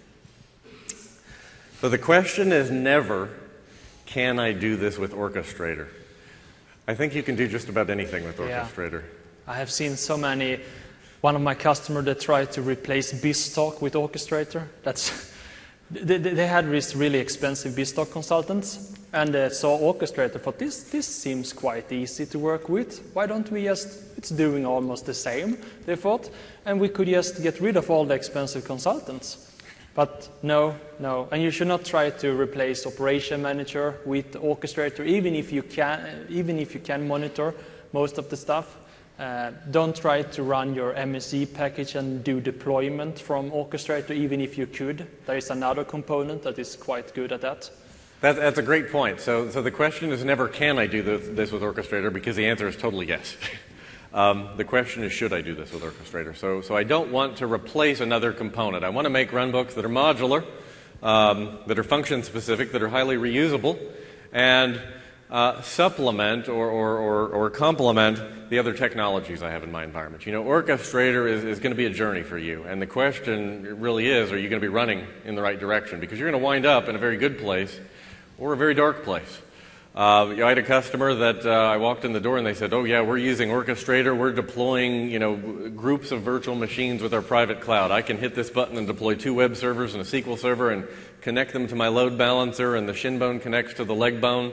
So the question is never, can I do this with Orchestrator? I think you can do just about anything with Orchestrator. Yeah. I have seen so many. One of my customers that tried to replace BizTalk with Orchestrator. That's They, they had these really expensive BizTalk consultants, and they saw Orchestrator, thought this, this seems quite easy to work with. Why don't we just, it's doing almost the same, they thought, and we could just get rid of all the expensive consultants. But no, no, and you should not try to replace Operation Manager with Orchestrator, even if you can, even if you can monitor most of the stuff. Uh, don't try to run your M S E package and do deployment from Orchestrator, even if you could. There is another component that is quite good at that. That, that's a great point. So, so the question is never, can I do this, this with Orchestrator, because the answer is totally yes. um, the question is, should I do this with Orchestrator? So, so I don't want to replace another component. I want to make runbooks that are modular, um, that are function-specific, that are highly reusable, and Uh, supplement or, or, or, or complement the other technologies I have in my environment. You know, Orchestrator is, is going to be a journey for you, and the question really is, are you going to be running in the right direction? Because you're going to wind up in a very good place or a very dark place. Uh, you know, I had a customer that uh, I walked in the door and they said, oh yeah, we're using Orchestrator, we're deploying you know, groups of virtual machines with our private cloud. I can hit this button and deploy two web servers and a S Q L server and connect them to my load balancer, and the shin bone connects to the leg bone.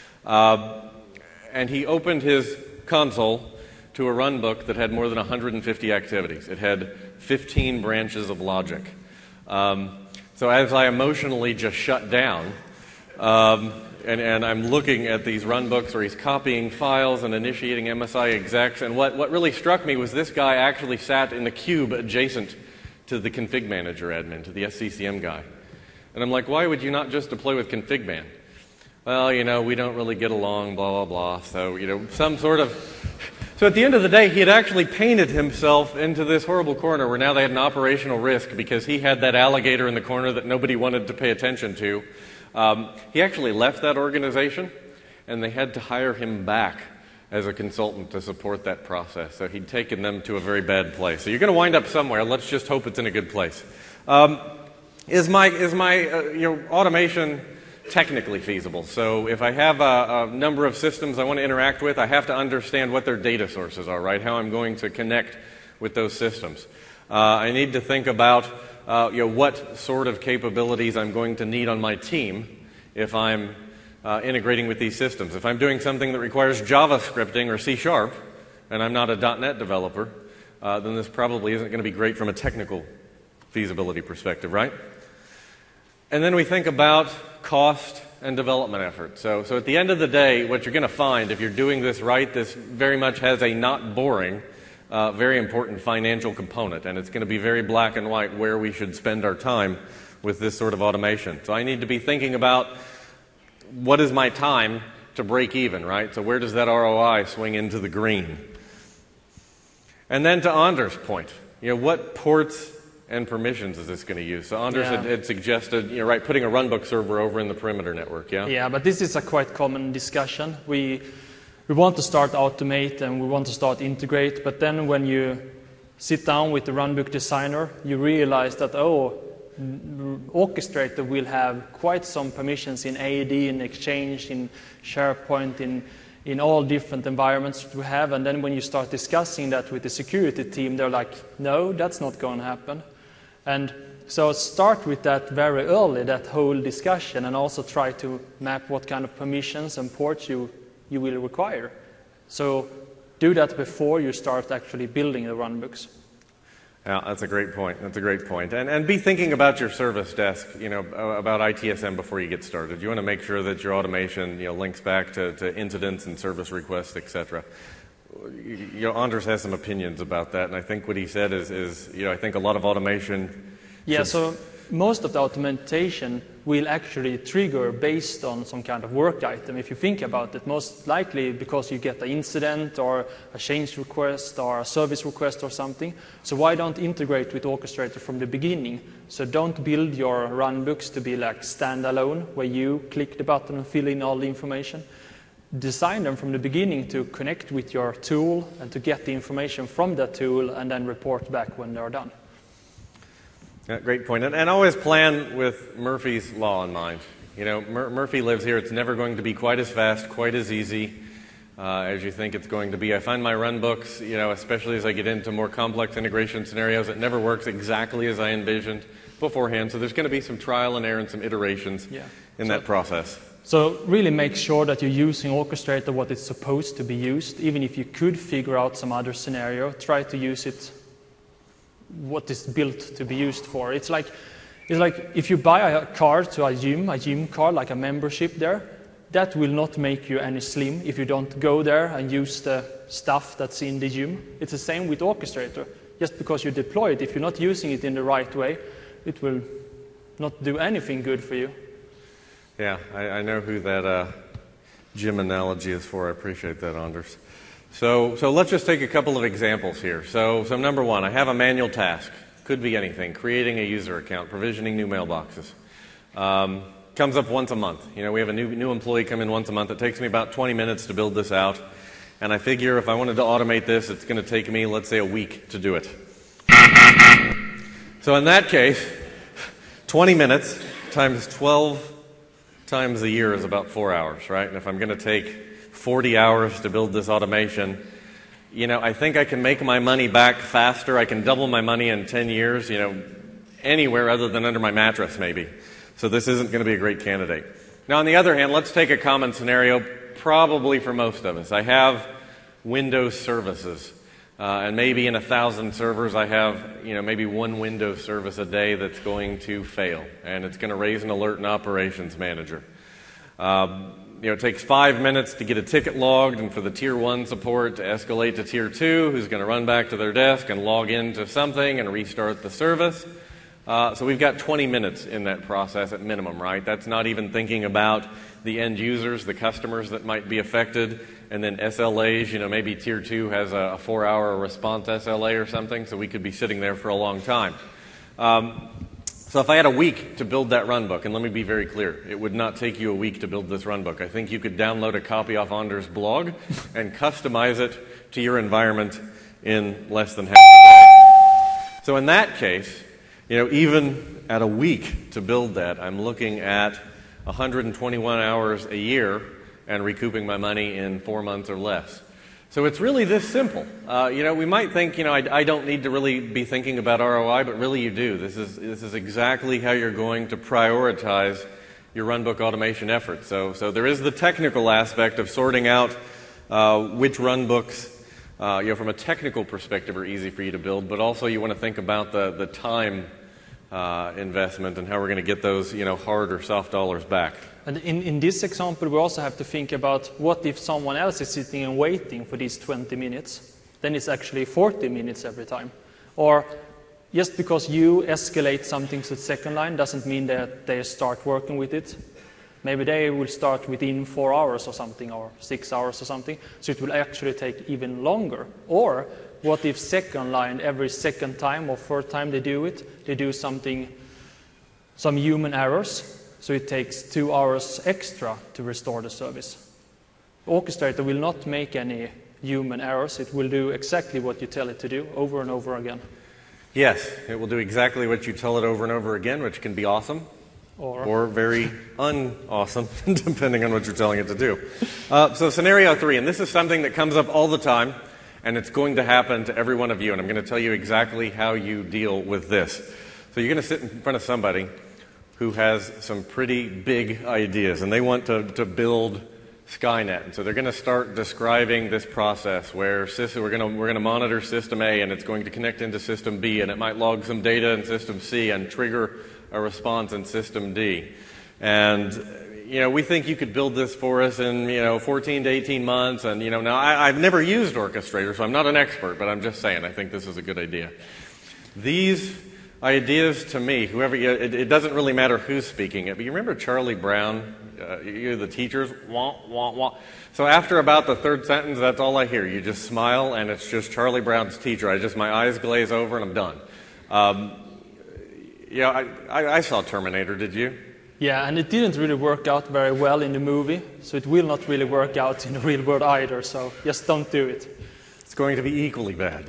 Uh, and he opened his console to a run book that had more than one hundred fifty activities. It had fifteen branches of logic. Um, so as I emotionally just shut down, um, And, and I'm looking at these run books where he's copying files and initiating M S I execs. And what, what really struck me was this guy actually sat in the cube adjacent to the config manager admin, to the S C C M guy. And I'm like, why would you not just deploy with config-man? Well, you know, we don't really get along, blah, blah, blah. So, you know, some sort of... So at the end of the day, he had actually painted himself into this horrible corner where now they had an operational risk because he had that alligator in the corner that nobody wanted to pay attention to. Um, he actually left that organization, and they had to hire him back as a consultant to support that process. So he'd taken them to a very bad place. So you're going to wind up somewhere. Let's just hope it's in a good place. Um, is my is my uh, you know automation technically feasible? So if I have a, a number of systems I want to interact with, I have to understand what their data sources are, right? How I'm going to connect with those systems. Uh, I need to think about Uh, you know, what sort of capabilities I'm going to need on my team if I'm uh, integrating with these systems. If I'm doing something that requires JavaScripting or C Sharp, and I'm not a dot net developer, uh, then this probably isn't going to be great from a technical feasibility perspective, right? And then we think about cost and development effort. So, so at the end of the day, what you're going to find, if you're doing this right, this very much has a not boring Uh, very important financial component, and it's going to be very black and white where we should spend our time with this sort of automation. So I need to be thinking about what is my time to break even, right? So where does that R O I swing into the green? And then to Anders' point, you know, what ports and permissions is this going to use? So Anders Yeah. had, had suggested, you know, right, putting a runbook server over in the perimeter network, yeah? Yeah, but this is a quite common discussion. We We want to start automate and we want to start integrate, but then when you sit down with the runbook designer, you realize that, oh, Orchestrator will have quite some permissions in A D, in Exchange, in SharePoint, in, in all different environments we have, and then when you start discussing that with the security team, they're like, no, that's not going to happen. And so start with that very early, that whole discussion, and also try to map what kind of permissions and ports you you will require. So do that before you start actually building the runbooks. Yeah, that's a great point. That's a great point. And, and be thinking about your service desk, you know, about I T S M before you get started. You want to make sure that your automation, you know, links back to, to incidents and service requests, et cetera. You know, Anders has some opinions about that, and I think what he said is, is you know, I think a lot of automation... Yeah, so most of the automation will actually trigger based on some kind of work item. If you think about it, most likely because you get an incident or a change request or a service request or something. So why don't integrate with Orchestrator from the beginning? So don't build your runbooks to be like standalone, where you click the button and fill in all the information. Design them from the beginning to connect with your tool and to get the information from that tool and then report back when they're done. Yeah, great point. And, and always plan with Murphy's Law in mind. You know, Mur Murphy lives here. It's never going to be quite as fast, quite as easy uh, as you think it's going to be. I find my run books, you know, especially as I get into more complex integration scenarios, it never works exactly as I envisioned beforehand. So there's going to be some trial and error and some iterations yeah. in so, that process. So really make sure that you're using Orchestrator what it's supposed to be used. Even if you could figure out some other scenario, try to use it what is built to be used for. It's like, it's like if you buy a card to a gym, a gym card, like a membership there, that will not make you any slim if you don't go there and use the stuff that's in the gym. It's the same with Orchestrator. Just because you deploy it, if you're not using it in the right way, it will not do anything good for you. Yeah, I, I know who that uh, gym analogy is for. I appreciate that, Anders. So, so let's just take a couple of examples here. So, so number one, I have a manual task. Could be anything. Creating a user account, provisioning new mailboxes. Um, comes up once a month. You know, we have a new, new employee come in once a month. It takes me about twenty minutes to build this out. And I figure if I wanted to automate this, it's going to take me, let's say, a week to do it. So in that case, twenty minutes times twelve times a year is about four hours, right? And if I'm going to take forty hours to build this automation, you know, I think I can make my money back faster. I can double my money in ten years, you know, anywhere other than under my mattress maybe. So this isn't going to be a great candidate. Now, on the other hand, let's take a common scenario, probably for most of us. I have Windows services. Uh, and maybe in a thousand servers, I have, you know, maybe one Windows service a day that's going to fail, and it's going to raise an alert in Operations Manager. Um, you know, it takes five minutes to get a ticket logged, and for the Tier one support to escalate to Tier two, who's going to run back to their desk and log into something and restart the service. Uh, so we've got twenty minutes in that process at minimum, right? That's not even thinking about the end users, the customers that might be affected, and then S L As, you know, maybe Tier two has a four-hour response S L A or something, so we could be sitting there for a long time. Um, so if I had a week to build that runbook, and let me be very clear, it would not take you a week to build this runbook. I think you could download a copy off Anders' blog and customize it to your environment in less than half a day. So in that case, you know, even at a week to build that, I'm looking at one hundred twenty-one hours a year and recouping my money in four months or less. So it's really this simple. Uh, you know, we might think, you know, I, I don't need to really be thinking about R O I, but really you do. This is this is exactly how you're going to prioritize your runbook automation efforts. So, so there is the technical aspect of sorting out uh, which runbooks, uh, you know, from a technical perspective are easy for you to build, but also you want to think about the the time uh, investment and how we're going to get those, you know, hard or soft dollars back. And in, in this example, we also have to think about what if someone else is sitting and waiting for these twenty minutes, then it's actually forty minutes every time. Or just because you escalate something to the second line doesn't mean that they start working with it. Maybe they will start within four hours or something, or six hours or something, so it will actually take even longer. Or what if second line, every second time or third time they do it, they do something, some human errors, so it takes two hours extra to restore the service. Orchestrator will not make any human errors. It will do exactly what you tell it to do over and over again. Yes, it will do exactly what you tell it over and over again, which can be awesome or, or very un-awesome, depending on what you're telling it to do. Uh, so scenario three, and this is something that comes up all the time, and it's going to happen to every one of you, and I'm going to tell you exactly how you deal with this. So you're going to sit in front of somebody who has some pretty big ideas, and they want to, to build Skynet. And so they're going to start describing this process where system, we're going to, we're going to monitor System A, and it's going to connect into System B, and it might log some data in System C and trigger a response in System D. And, you know, we think you could build this for us in, you know, fourteen to eighteen months. And, you know, now I, I've never used Orchestrator, so I'm not an expert, but I'm just saying I think this is a good idea. These ideas to me, whoever, it, it doesn't really matter who's speaking it, but you remember Charlie Brown, uh, you the teachers, wah, wah, wah. So after about the third sentence, that's all I hear. You just smile, and it's just Charlie Brown's teacher. I just, my eyes glaze over, and I'm done. Um, yeah, I, I, I saw Terminator, did you? Yeah, and it didn't really work out very well in the movie, so it will not really work out in the real world either, so just don't do it. It's going to be equally bad.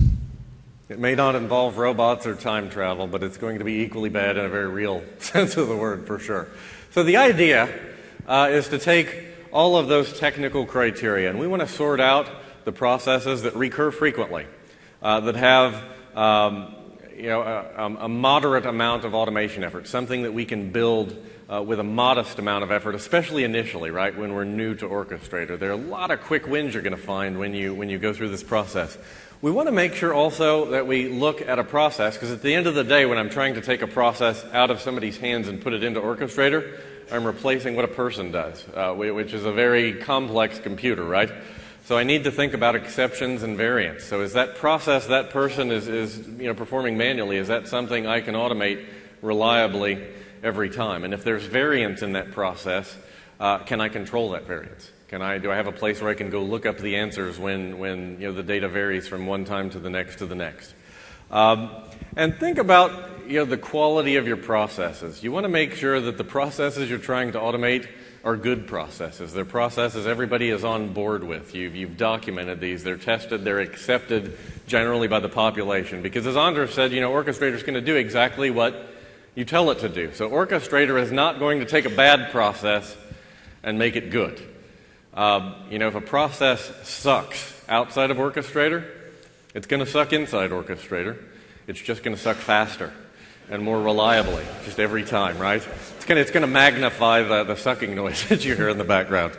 It may not involve robots or time travel, but it's going to be equally bad in a very real sense of the word, for sure. So the idea uh, is to take all of those technical criteria, and we want to sort out the processes that recur frequently, uh, that have um, you know, a, a moderate amount of automation effort, something that we can build uh, with a modest amount of effort, especially initially, right, when we're new to Orchestrator. There are a lot of quick wins you're going to find when you, when you go through this process. We want to make sure also that we look at a process, because at the end of the day, when I'm trying to take a process out of somebody's hands and put it into Orchestrator, I'm replacing what a person does, uh, which is a very complex computer, right? So I need to think about exceptions and variants. So is that process that person is, is you know, performing manually, is that something I can automate reliably every time? And if there's variance in that process, uh, can I control that variance? Can I, do I have a place where I can go look up the answers when, when you know, the data varies from one time to the next to the next? Um, and think about you know, the quality of your processes. You want to make sure that the processes you're trying to automate are good processes. They're processes everybody is on board with. You've, you've documented these. They're tested. They're accepted generally by the population. Because as Anders said, you know, Orchestrator is going to do exactly what You tell it to do. So Orchestrator is not going to take a bad process and make it good. Um, you know, if a process sucks outside of Orchestrator, it's going to suck inside Orchestrator. It's just going to suck faster and more reliably, just every time, right? It's going to, it's going to magnify the, the sucking noise that you hear in the background.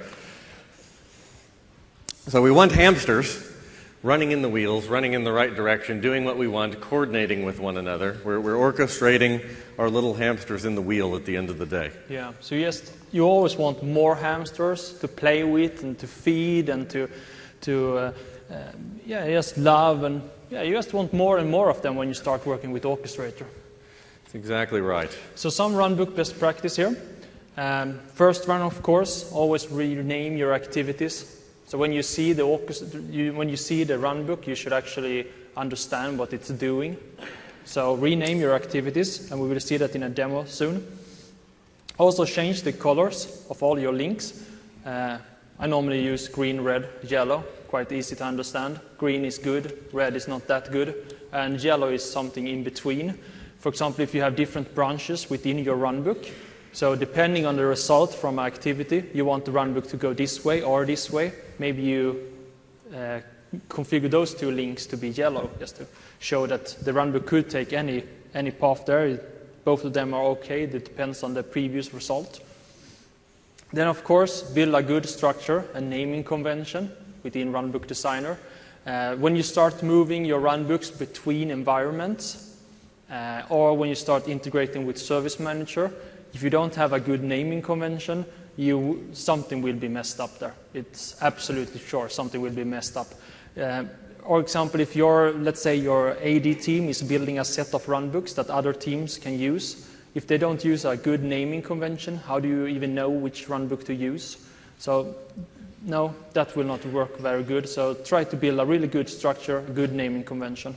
So we want hamsters running in the wheels, running in the right direction, doing what we want, coordinating with one another. We're, we're orchestrating our little hamsters in the wheel at the end of the day. Yeah, so you, just, you always want more hamsters to play with and to feed and to, to uh, uh, yeah, just love. And yeah, you just want more and more of them when you start working with Orchestrator. That's exactly right. So some runbook best practice here. Um, first one, of course, always rename your activities. So when you see the you, when you see the runbook, you should actually understand what it's doing. So rename your activities, and we will see that in a demo soon. Also change the colors of all your links. Uh, I normally use green, red, yellow. Quite easy to understand. Green is good, red is not that good, and yellow is something in between. For example, if you have different branches within your runbook, so depending on the result from an activity, you want the runbook to go this way or this way. Maybe you uh, configure those two links to be yellow, just to show that the runbook could take any, any path there. Both of them are okay. It depends on the previous result. Then, of course, build a good structure and naming convention within Runbook Designer. Uh, when you start moving your runbooks between environments, uh, or when you start integrating with Service Manager, if you don't have a good naming convention, you, something will be messed up there. It's absolutely sure something will be messed up. Uh, for example, if your, let's say your A D team is building a set of runbooks that other teams can use, if they don't use a good naming convention, how do you even know which runbook to use? So, no, that will not work very good. So try to build a really good structure, a good naming convention.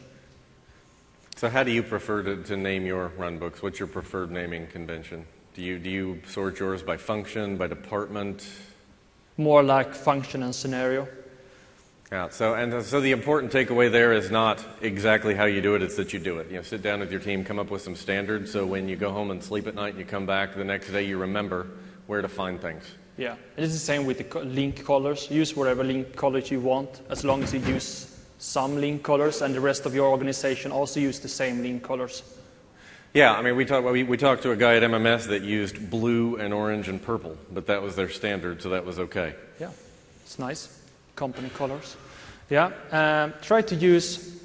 So how do you prefer to, to name your runbooks? What's your preferred naming convention? Do you, do you sort yours by function, by department? More like function and scenario. Yeah, so, and so the important takeaway there is not exactly how you do it, it's that you do it. You know, sit down with your team, come up with some standards, so when you go home and sleep at night and you come back the next day, you remember where to find things. Yeah, and it's the same with the link colors. Use whatever link colors you want, as long as you use some link colors, and the rest of your organization also use the same link colors. Yeah, I mean, we talked we, we talked to a guy at M M S that used blue and orange and purple, but that was their standard, so that was okay. Yeah, it's nice. Company colors. Yeah, um, try to use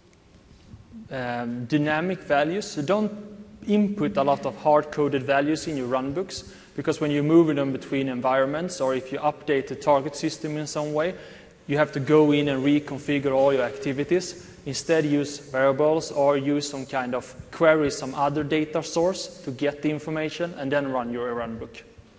um, dynamic values. So don't input a lot of hard-coded values in your runbooks, because when you move them between environments, or if you update the target system in some way, you have to go in and reconfigure all your activities. Instead, use variables or use some kind of query, some other data source to get the information, and then run your runbook.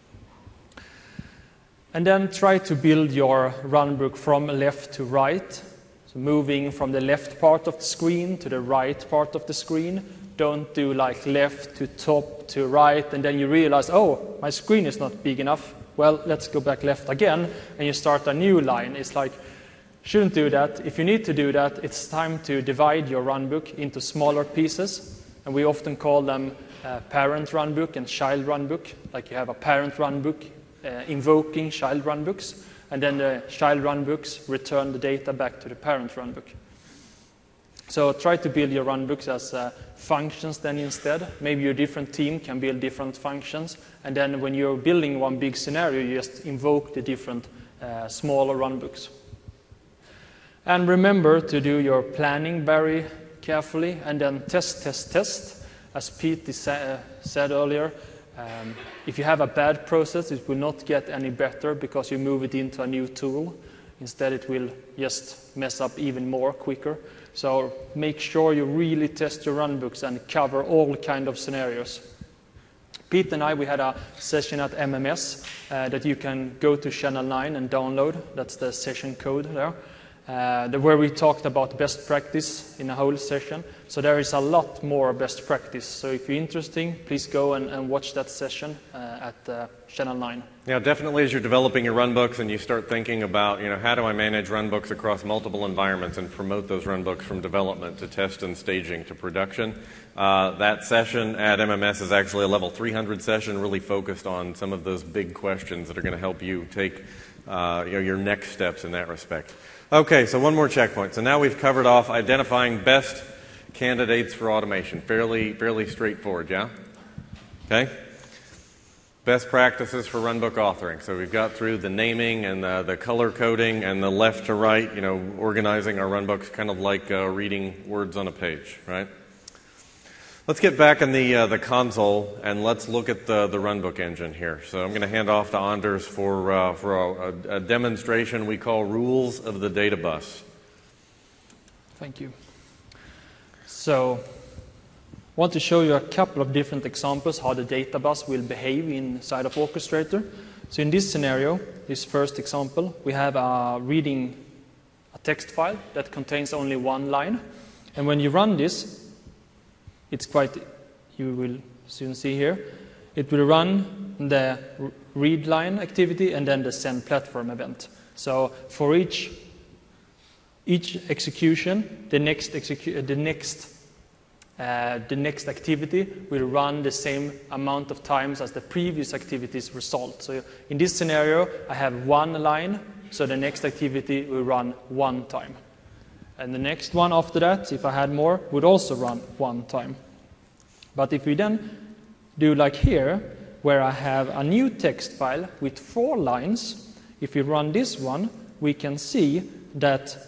And then try to build your runbook from left to right. So moving from the left part of the screen to the right part of the screen. Don't do like left to top to right, and then you realize, oh, my screen is not big enough. Well, let's go back left again, and you start a new line. It's like, shouldn't do that. If you need to do that, it's time to divide your runbook into smaller pieces. And we often call them uh, parent runbook and child runbook. Like you have a parent runbook uh, invoking child runbooks, and then the child runbooks return the data back to the parent runbook. So try to build your runbooks as uh, functions then instead. Maybe your different team can build different functions, and then when you're building one big scenario, you just invoke the different uh, smaller runbooks. And remember to do your planning very carefully, and then test, test, test. As Pete sa said earlier, um, if you have a bad process, it will not get any better because you move it into a new tool. Instead, it will just mess up even more quicker. So make sure you really test your runbooks and cover all kind of scenarios. Pete and I, we had a session at M M S uh, that you can go to Channel nine and download. That's the session code there. uh, the, where we talked about best practice in a whole session. So there is a lot more best practice. So if you're interested, please go and, and watch that session uh, at uh, Channel nine. Yeah, definitely as you're developing your runbooks and you start thinking about, you know, how do I manage runbooks across multiple environments and promote those runbooks from development to test and staging to production. Uh, that session at M M S is actually a level three hundred session, really focused on some of those big questions that are going to help you take uh, you know, your next steps in that respect. Okay, so one more checkpoint. So now we've covered off identifying best candidates for automation. Fairly, fairly straightforward, yeah? Okay. Best practices for runbook authoring. So we've got through the naming and the, the color coding and the left to right, you know, organizing our runbooks kind of like uh, reading words on a page, right? Let's get back in the uh, the console and let's look at the, the runbook engine here. So I'm going to hand off to Anders for, uh, for a, a demonstration we call Rules of the Data Bus. Thank you. So I want to show you a couple of different examples how the data bus will behave inside of Orchestrator. So in this scenario, this first example, we have a reading a text file that contains only one line. And when you run this, it's quite, you will soon see here, it will run the read line activity and then the send platform event. So for each, each execution, the next, execu the next Uh, the next activity will run the same amount of times as the previous activity's result. So in this scenario, I have one line, so the next activity will run one time. And the next one after that, if I had more, would also run one time. But if we then do like here, where I have a new text file with four lines, if we run this one, we can see that,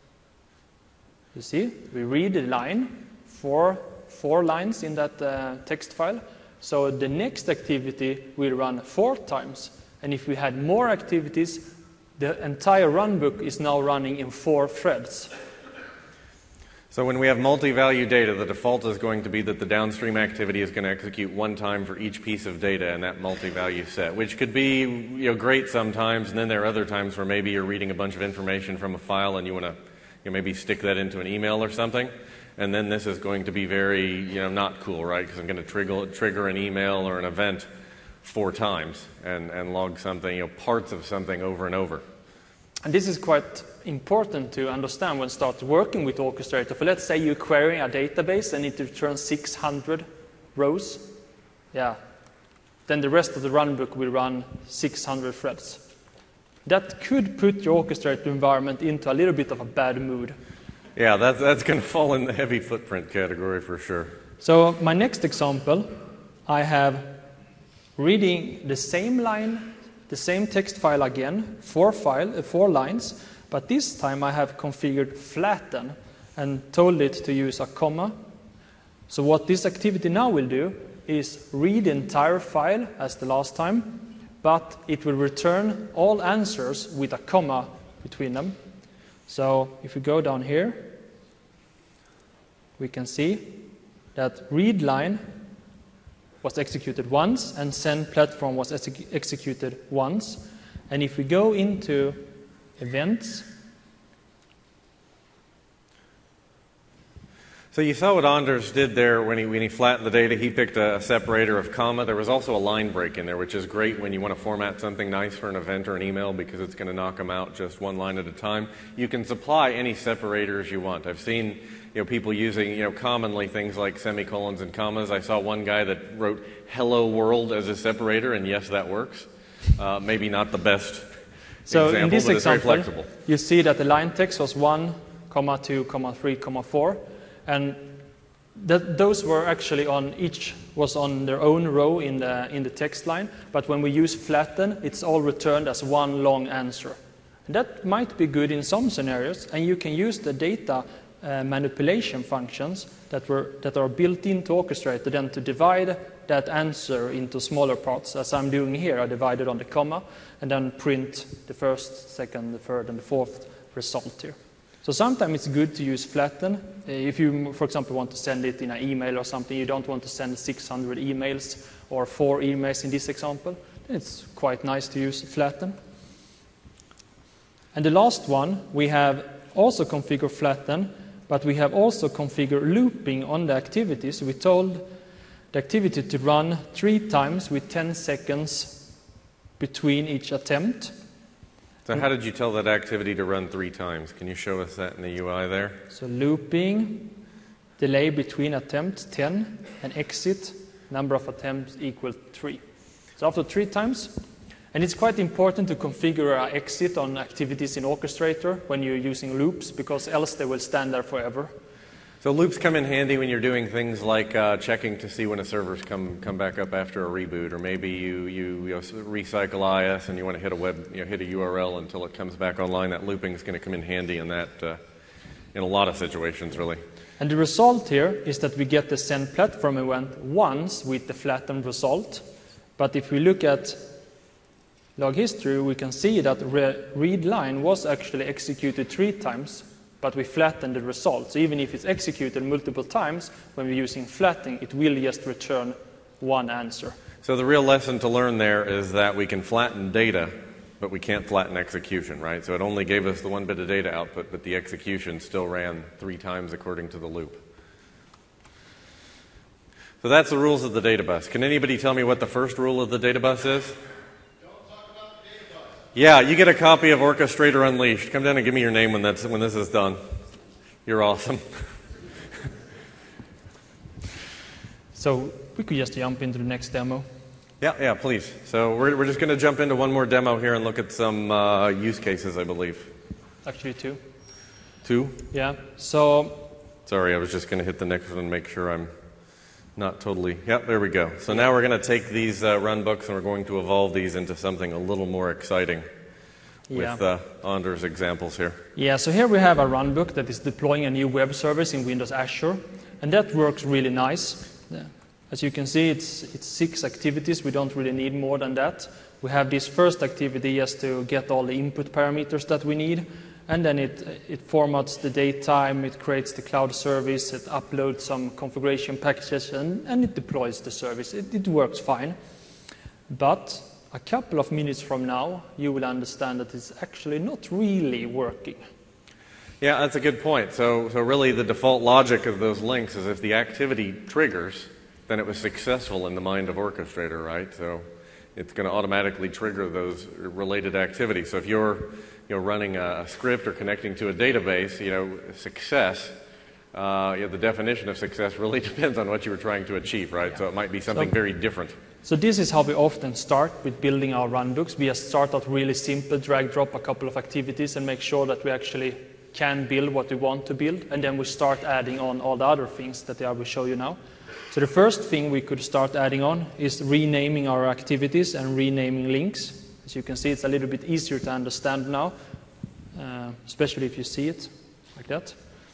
you see, we read the line, Four, four lines in that uh, text file. So the next activity will run four times. And if we had more activities, the entire runbook is now running in four threads. So when we have multi-value data, the default is going to be that the downstream activity is going to execute one time for each piece of data in that multi-value set, which could be, you know, great sometimes, and then there are other times where maybe you're reading a bunch of information from a file and you want to, you know, maybe stick that into an email or something. And then this is going to be very, you know, not cool, right? Because I'm going to trigger, trigger an email or an event four times and, and log something, you know, parts of something over and over. And this is quite important to understand when you start working with Orchestrator. For let's say you're querying a database and it returns six hundred rows. Yeah. Then the rest of the runbook will run six hundred threads. That could put your Orchestrator environment into a little bit of a bad mood. Yeah, that's, that's going to fall in the heavy footprint category for sure. So my next example, I have reading the same line, the same text file again, four, file, uh, four lines, but this time I have configured flatten and told it to use a comma. So what this activity now will do is read the entire file as the last time, but it will return all answers with a comma between them. So if we go down here, we can see that read line was executed once and send platform was exe executed once. And if we go into events, so you saw what Anders did there when he, when he flattened the data. He picked a, a separator of comma. There was also a line break in there, which is great when you want to format something nice for an event or an email because it's going to knock them out just one line at a time. You can supply any separators you want. I've seen, you know, people using, you know, commonly things like semicolons and commas. I saw one guy that wrote "Hello World" as a separator, and yes, that works. Uh, maybe not the best so example, in this but it's very example, flexible. You see that the line text was one, comma two, comma three, comma four. And that those were actually on each was on their own row in the in the text line. But when we use flatten, it's all returned as one long answer. And that might be good in some scenarios, and you can use the data uh, manipulation functions that were that are built into Orchestrator then to divide that answer into smaller parts, as I'm doing here. I divided on the comma, and then print the first, second, the third, and the fourth result here. So sometimes it's good to use flatten. If you, for example, want to send it in an email or something, you don't want to send six hundred emails or four emails in this example, then it's quite nice to use flatten. And the last one, we have also configured flatten, but we have also configured looping on the activity. So we told the activity to run three times with ten seconds between each attempt. So how did you tell that activity to run three times? Can you show us that in the U I there? So looping, delay between attempts, ten, and exit, number of attempts equal three. So after three times, and it's quite important to configure our exit on activities in Orchestrator when you're using loops, because else they will stand there forever. So loops come in handy when you're doing things like uh, checking to see when a server's come come back up after a reboot, or maybe you you, you know, recycle I S and you want to hit a web you know, hit a U R L until it comes back online. That looping is going to come in handy in that uh, in a lot of situations, really. And the result here is that we get the send platform event once with the flattened result. But if we look at log history, we can see that re read line was actually executed three times. But we flatten the result. So even if it's executed multiple times, when we're using flattening, it will just return one answer. So the real lesson to learn there is that we can flatten data, but we can't flatten execution, right? So it only gave us the one bit of data output, but the execution still ran three times according to the loop. So that's the rules of the data bus. Can anybody tell me what the first rule of the data bus is? Yeah, you get a copy of Orchestrator Unleashed. Come down and give me your name when that's when this is done. You're awesome. So we could just jump into the next demo. Yeah, yeah, please. So we're we're just going to jump into one more demo here and look at some uh, use cases, I believe. Actually, two. Two? Yeah. So. Sorry, I was just going to hit the next one and make sure I'm not totally. Yep, there we go. So now we're going to take these uh, run books and we're going to evolve these into something a little more exciting yeah. with uh, Anders' examples here. Yeah, so here we have a run book that is deploying a new web service in Windows Azure, and that works really nice. Yeah. As you can see, it's, it's six activities. We don't really need more than that. We have this first activity just to get all the input parameters that we need. And then it, it formats the datetime, it creates the cloud service, it uploads some configuration packages, and, and it deploys the service. It, it works fine. But a couple of minutes from now, you will understand that it's actually not really working. Yeah, that's a good point. So, so really the default logic of those links is if the activity triggers, then it was successful in the mind of Orchestrator, right? So it's going to automatically trigger those related activities. So if you're you know, running a, a script or connecting to a database, you know, success, uh, you know, the definition of success really depends on what you were trying to achieve, right? Yeah. So it might be something so, very different. So this is how we often start with building our runbooks. We just start out really simple, drag drop a couple of activities and make sure that we actually can build what we want to build, and then we start adding on all the other things that I will show you now. So the first thing we could start adding on is renaming our activities and renaming links. As you can see, it's a little bit easier to understand now, uh, especially if you see it like that.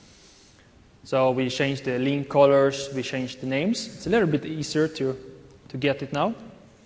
So we changed the link colors, we changed the names. It's a little bit easier to, to get it now.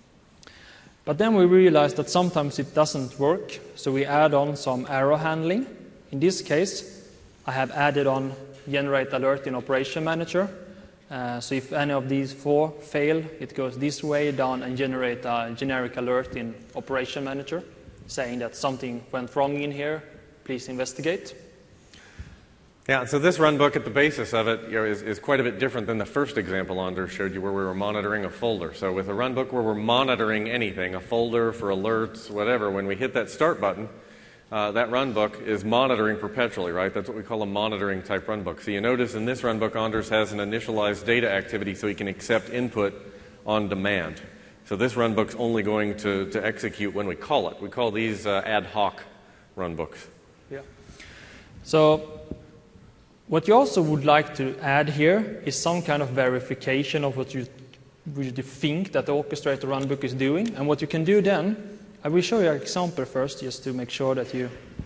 But then we realized that sometimes it doesn't work, so we add on some arrow handling. In this case, I have added on generate alert in Operation Manager. Uh, so if any of these four fail, it goes this way down and generate a generic alert in Operation Manager, saying that something went wrong in here, please investigate. Yeah, so this runbook at the basis of it you know, is, is quite a bit different than the first example Anders showed you where we were monitoring a folder. So with a runbook where we're monitoring anything, a folder for alerts, whatever, when we hit that start button, Uh, that runbook is monitoring perpetually, right? That's what we call a monitoring type runbook. So you notice in this runbook, Anders has an initialized data activity so he can accept input on demand. So this runbook's only going to, to execute when we call it. We call these uh, ad hoc runbooks. Yeah. So what you also would like to add here is some kind of verification of what you, what you think that the Orchestrator runbook is doing. And what you can do then, I will show you an example first, just to make sure that you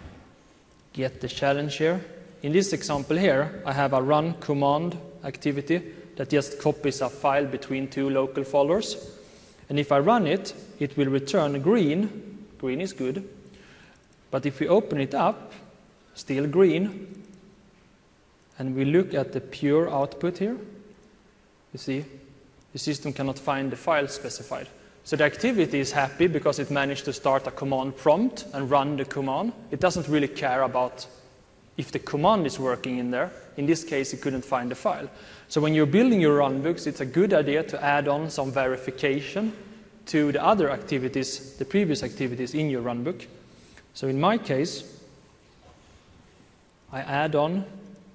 get the challenge here. In this example here, I have a run command activity that just copies a file between two local folders. And if I run it, it will return green. Green is good. But if we open it up, still green. And we look at the pure output here. You see, the system cannot find the file specified. So the activity is happy because it managed to start a command prompt and run the command. It doesn't really care about if the command is working in there. In this case, it couldn't find the file. So when you're building your runbooks, it's a good idea to add on some verification to the other activities, the previous activities in your runbook. So in my case, I add on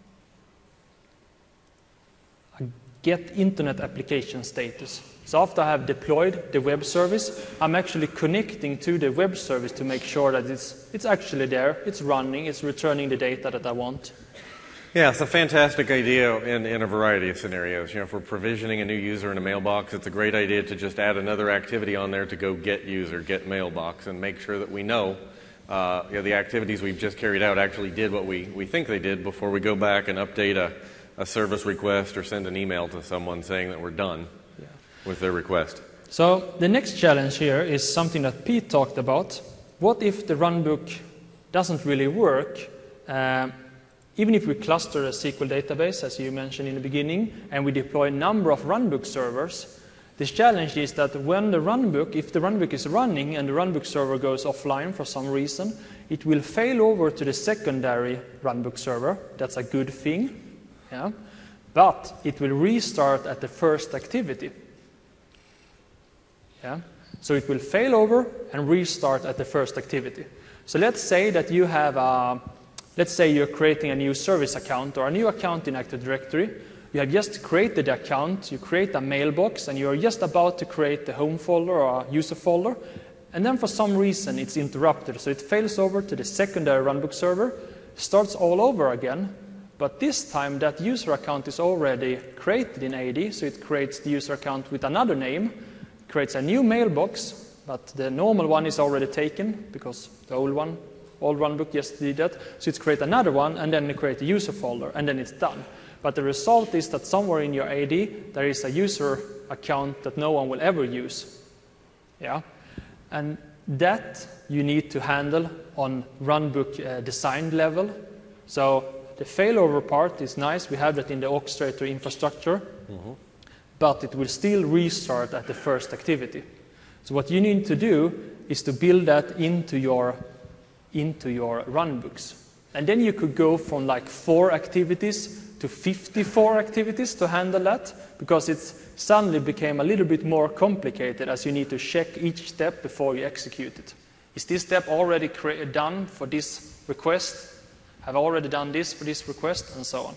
a get internet application status. So after I have deployed the web service, I'm actually connecting to the web service to make sure that it's, it's actually there, it's running, it's returning the data that I want. Yeah, it's a fantastic idea in, in a variety of scenarios. You know, if we're provisioning a new user in a mailbox, it's a great idea to just add another activity on there to go get user, get mailbox, and make sure that we know, uh, you know the activities we've just carried out actually did what we, we think they did before we go back and update a, a service request or send an email to someone saying that we're done yeah. with their request. So the next challenge here is something that Pete talked about. What if the runbook doesn't really work? Uh, Even if we cluster a S Q L database, as you mentioned in the beginning, and we deploy a number of runbook servers, this challenge is that when the runbook, if the runbook is running and the runbook server goes offline for some reason, it will fail over to the secondary runbook server. That's a good thing. Yeah? But it will restart at the first activity. Yeah? So it will fail over and restart at the first activity. So let's say that you have a Let's say you're creating a new service account or a new account in Active Directory. You have just created the account, you create a mailbox, and you're just about to create the home folder or a user folder. And then for some reason it's interrupted. So it fails over to the secondary runbook server, starts all over again. But this time that user account is already created in A D, so it creates the user account with another name, creates a new mailbox, but the normal one is already taken because the old one Old runbook just did that, so it's create another one, and then you create a user folder, and then it's done. But the result is that somewhere in your A D, there is a user account that no one will ever use. Yeah? And that you need to handle on runbook uh, design level. So the failover part is nice. We have that in the orchestrator infrastructure, mm-hmm. but it will still restart at the first activity. So what you need to do is to build that into your into your runbooks. And then you could go from like four activities to fifty-four activities to handle that, because it's suddenly became a little bit more complicated as you need to check each step before you execute it. Is this step already done for this request? Have I already done this for this request? And so on.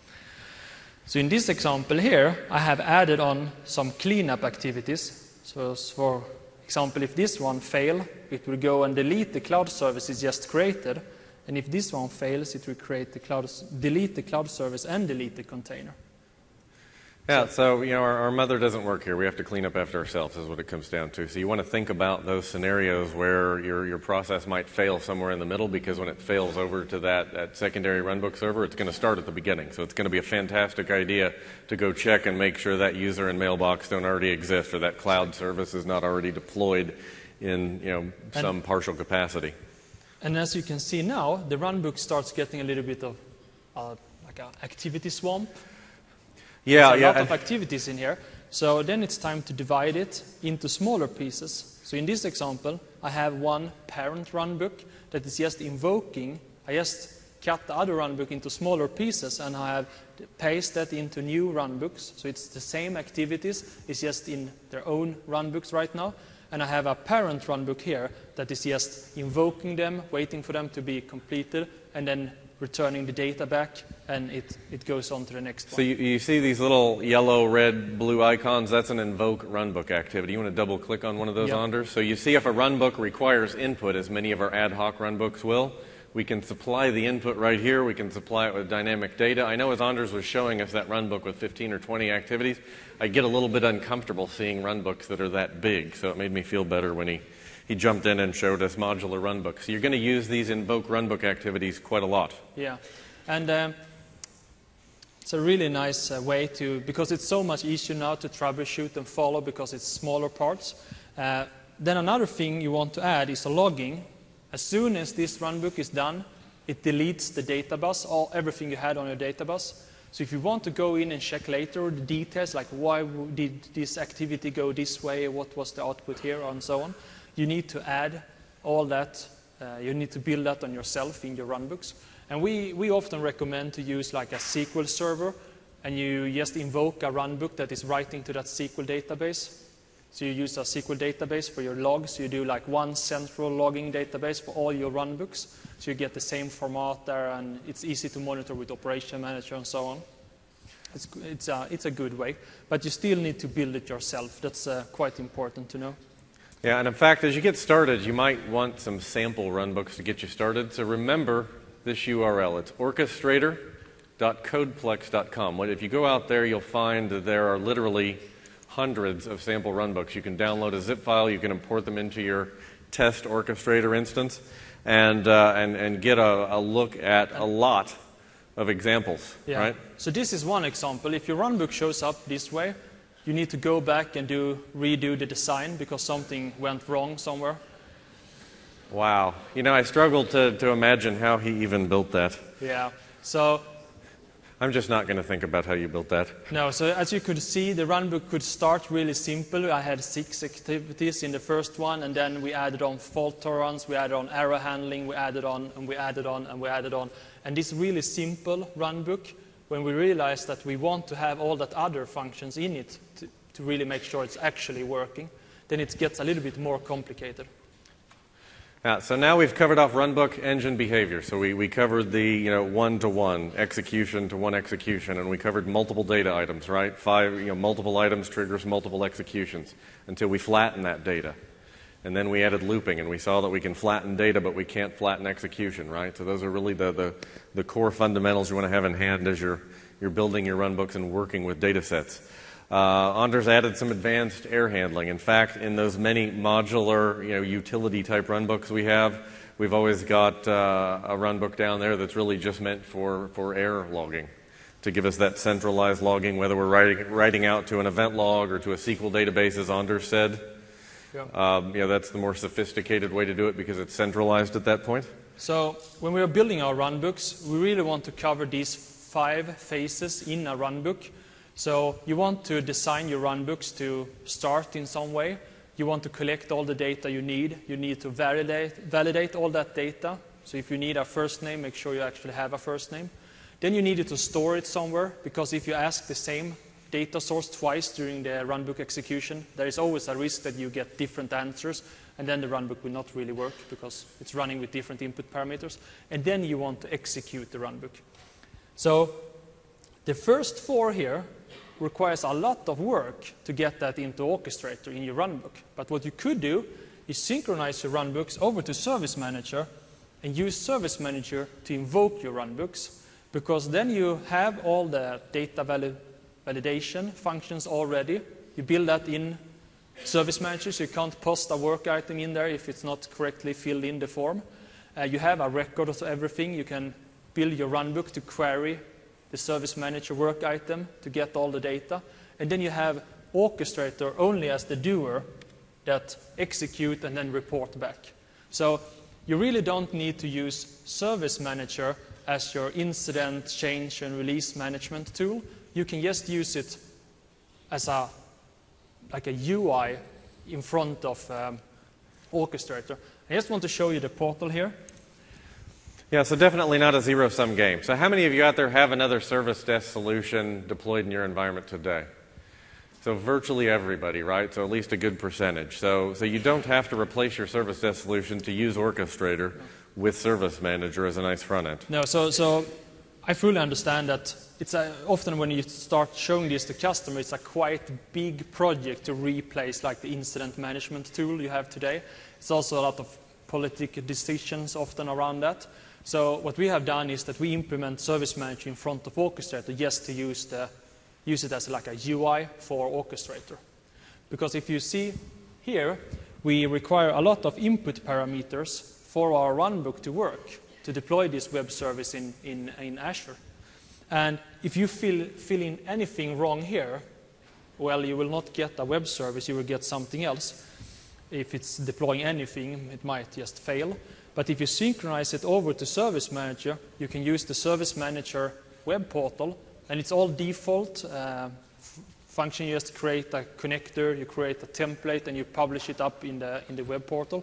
So in this example here, I have added on some cleanup activities. So for example, if this one fails, it will go and delete the cloud service it just created. And if this one fails, it will create the cloud, delete the cloud service and delete the container. Yeah, so, you know, our, our mother doesn't work here. We have to clean up after ourselves is what it comes down to. So you want to think about those scenarios where your, your process might fail somewhere in the middle, because when it fails over to that, that secondary runbook server, it's going to start at the beginning. So it's going to be a fantastic idea to go check and make sure that user and mailbox don't already exist, or that cloud service is not already deployed in, you know, some and, partial capacity. And as you can see now, the runbook starts getting a little bit of uh, like an activity swamp. Yeah, There's a yeah. lot of activities in here. So then it's time to divide it into smaller pieces. So in this example, I have one parent runbook that is just invoking. I just cut the other runbook into smaller pieces, and I have pasted that into new runbooks. So it's the same activities, it's just in their own runbooks right now. And I have a parent runbook here that is just invoking them, waiting for them to be completed, and then returning the data back, and it, it goes on to the next one. So you, you see these little yellow, red, blue icons? That's an invoke runbook activity. You want to double click on one of those, yep. Anders? So you see if a runbook requires input, as many of our ad hoc runbooks will, we can supply the input right here. We can supply it with dynamic data. I know as Anders was showing us that runbook with fifteen or twenty activities, I get a little bit uncomfortable seeing runbooks that are that big, so it made me feel better when he He jumped in and showed us modular runbooks. So you're going to use these invoke runbook activities quite a lot. Yeah, and um, it's a really nice uh, way to, because it's so much easier now to troubleshoot and follow because it's smaller parts. Uh, then another thing you want to add is a logging. As soon as this runbook is done, it deletes the data bus, all everything you had on your data bus. So if you want to go in and check later the details, like why did this activity go this way, what was the output here, and so on, you need to add all that, uh, you need to build that on yourself in your runbooks. And we, we often recommend to use like a S Q L server, and you just invoke a runbook that is writing to that S Q L database. So you use a S Q L database for your logs. You do like one central logging database for all your runbooks. So you get the same format there, and it's easy to monitor with Operation Manager and so on. It's, it's, a, it's a good way, but you still need to build it yourself. That's uh, quite important to know. Yeah, and in fact, as you get started, you might want some sample runbooks to get you started. So remember this U R L. It's orchestrator dot codeplex dot com. If you go out there, you'll find that there are literally hundreds of sample runbooks. You can download a zip file, you can import them into your test orchestrator instance, and, uh, and, and get a, a look at a lot of examples, yeah. right? So this is one example. If your runbook shows up this way, you need to go back and do redo the design because something went wrong somewhere. Wow. You know, I struggled to, to imagine how he even built that. Yeah. So I'm just not going to think about how you built that. no, so as you could see, the runbook could start really simple. I had six activities in the first one, and then we added on fault tolerance, we added on error handling, we added on, and we added on, and we added on. And this really simple runbook, when we realized that we want to have all that other functions in it to, to really make sure it's actually working, then it gets a little bit more complicated. Yeah, so now we've covered off runbook engine behavior. So we, we covered the you know one-to-one, execution to one execution, and we covered multiple data items, right? Five, you know, multiple items triggers multiple executions until we flatten that data. And then we added looping, and we saw that we can flatten data, but we can't flatten execution, right? So those are really the, the, the core fundamentals you want to have in hand as you're, you're building your runbooks and working with data sets. Uh, Anders added some advanced error handling. In fact, in those many modular, you know, utility-type runbooks we have, we've always got uh, a runbook down there that's really just meant for, for error logging, to give us that centralized logging, whether we're writing, writing out to an event log or to a S Q L database, as Anders said. Yeah. Um, you know, that's the more sophisticated way to do it because it's centralized at that point. So when we are building our runbooks, we really want to cover these five phases in a runbook. So you want to design your runbooks to start in some way. You want to collect all the data you need. You need to validate, validate all that data. So if you need a first name, make sure you actually have a first name. Then you need to store it somewhere, because if you ask the same data source twice during the runbook execution, there is always a risk that you get different answers, and then the runbook will not really work because it's running with different input parameters. And then you want to execute the runbook. So the first four here requires a lot of work to get that into Orchestrator in your runbook. But what you could do is synchronize your runbooks over to Service Manager and use Service Manager to invoke your runbooks, because then you have all the data valid validation functions already. You build that in Service Manager, so you can't post a work item in there if it's not correctly filled in the form. Uh, you have a record of everything. You can build your runbook to query the Service Manager work item to get all the data. And then you have Orchestrator only as the doer that execute and then report back. So you really don't need to use Service Manager as your incident, change, and release management tool. You can just use it as a like a U I in front of um, Orchestrator. I just want to show you the portal here. Yeah, so definitely not a zero-sum game. So how many of you out there have another service desk solution deployed in your environment today? So virtually everybody, right? So at least a good percentage. So, so you don't have to replace your service desk solution to use Orchestrator with Service Manager as a nice front end. No, so, so I fully understand that it's a, often when you start showing this to customers, it's a quite big project to replace like the incident management tool you have today. It's also a lot of political decisions often around that. So what we have done is that we implement Service Manager in front of Orchestrator just to use, the, use it as like a U I for Orchestrator. Because if you see here, we require a lot of input parameters for our runbook to work, to deploy this web service in, in, in Azure. And if you fill, fill in anything wrong here, well, you will not get a web service, you will get something else. If it's deploying anything, it might just fail. But if you synchronize it over to Service Manager, you can use the Service Manager web portal, and it's all default uh, function. You just create a connector, you create a template, and you publish it up in the, in the web portal.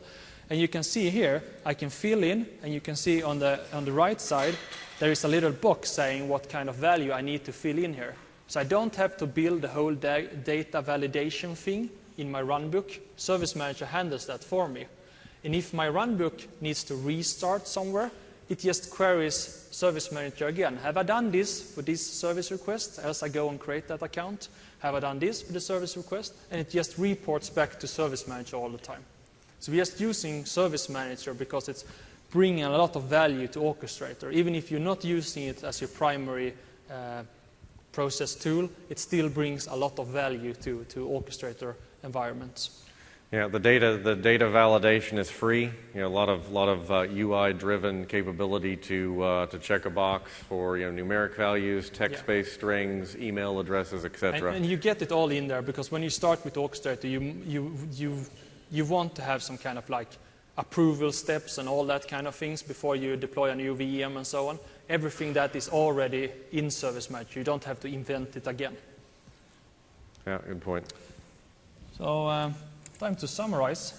And you can see here, I can fill in, and you can see on the, on the right side, there is a little box saying what kind of value I need to fill in here. So I don't have to build the whole da data validation thing in my runbook. Service Manager handles that for me. And if my runbook needs to restart somewhere, it just queries Service Manager again. Have I done this for this service request? As I go and create that account, have I done this for the service request? And it just reports back to Service Manager all the time. So we're just using Service Manager because it's bringing a lot of value to Orchestrator. Even if you're not using it as your primary uh, process tool, it still brings a lot of value to, to Orchestrator environments. Yeah, the data, the data validation is free. You know, a lot of, lot of uh, U I-driven capability to, uh, to check a box for, you know, numeric values, text-based yeah. strings, email addresses, et cetera. And, and you get it all in there because when you start with Orchestrator, you, you, you, you want to have some kind of like approval steps and all that kind of things before you deploy a new V M and so on. Everything that is already in Service Manager. You don't have to invent it again. Yeah, good point. So, uh, time to summarize.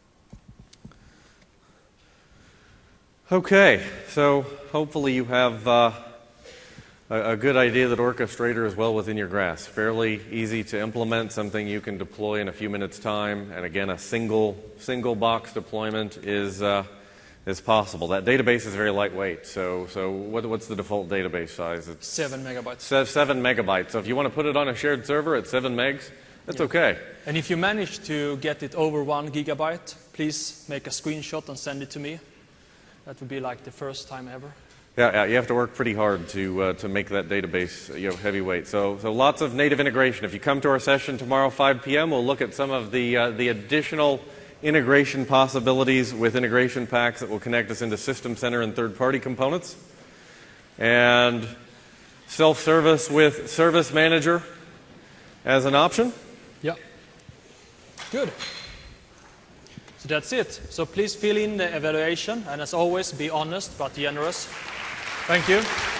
Okay, so hopefully you have uh, a, a good idea that Orchestrator is well within your grasp. Fairly easy to implement, something you can deploy in a few minutes' time. And again, a single single box deployment is uh, is possible. That database is very lightweight. So so what, what's the default database size? It's seven megabytes. Seven megabytes. So if you want to put it on a shared server at seven megs, that's yeah. okay. And if you manage to get it over one gigabyte, please make a screenshot and send it to me. That would be like the first time ever. Yeah, yeah you have to work pretty hard to uh, to make that database you know heavyweight. So so lots of native integration. If you come to our session tomorrow, five p m, we'll look at some of the uh, the additional integration possibilities with integration packs that will connect us into System Center and third-party components, and self-service with Service Manager as an option. Yeah. Good. So that's it. So please fill in the evaluation, and as always, be honest but generous. Thank you.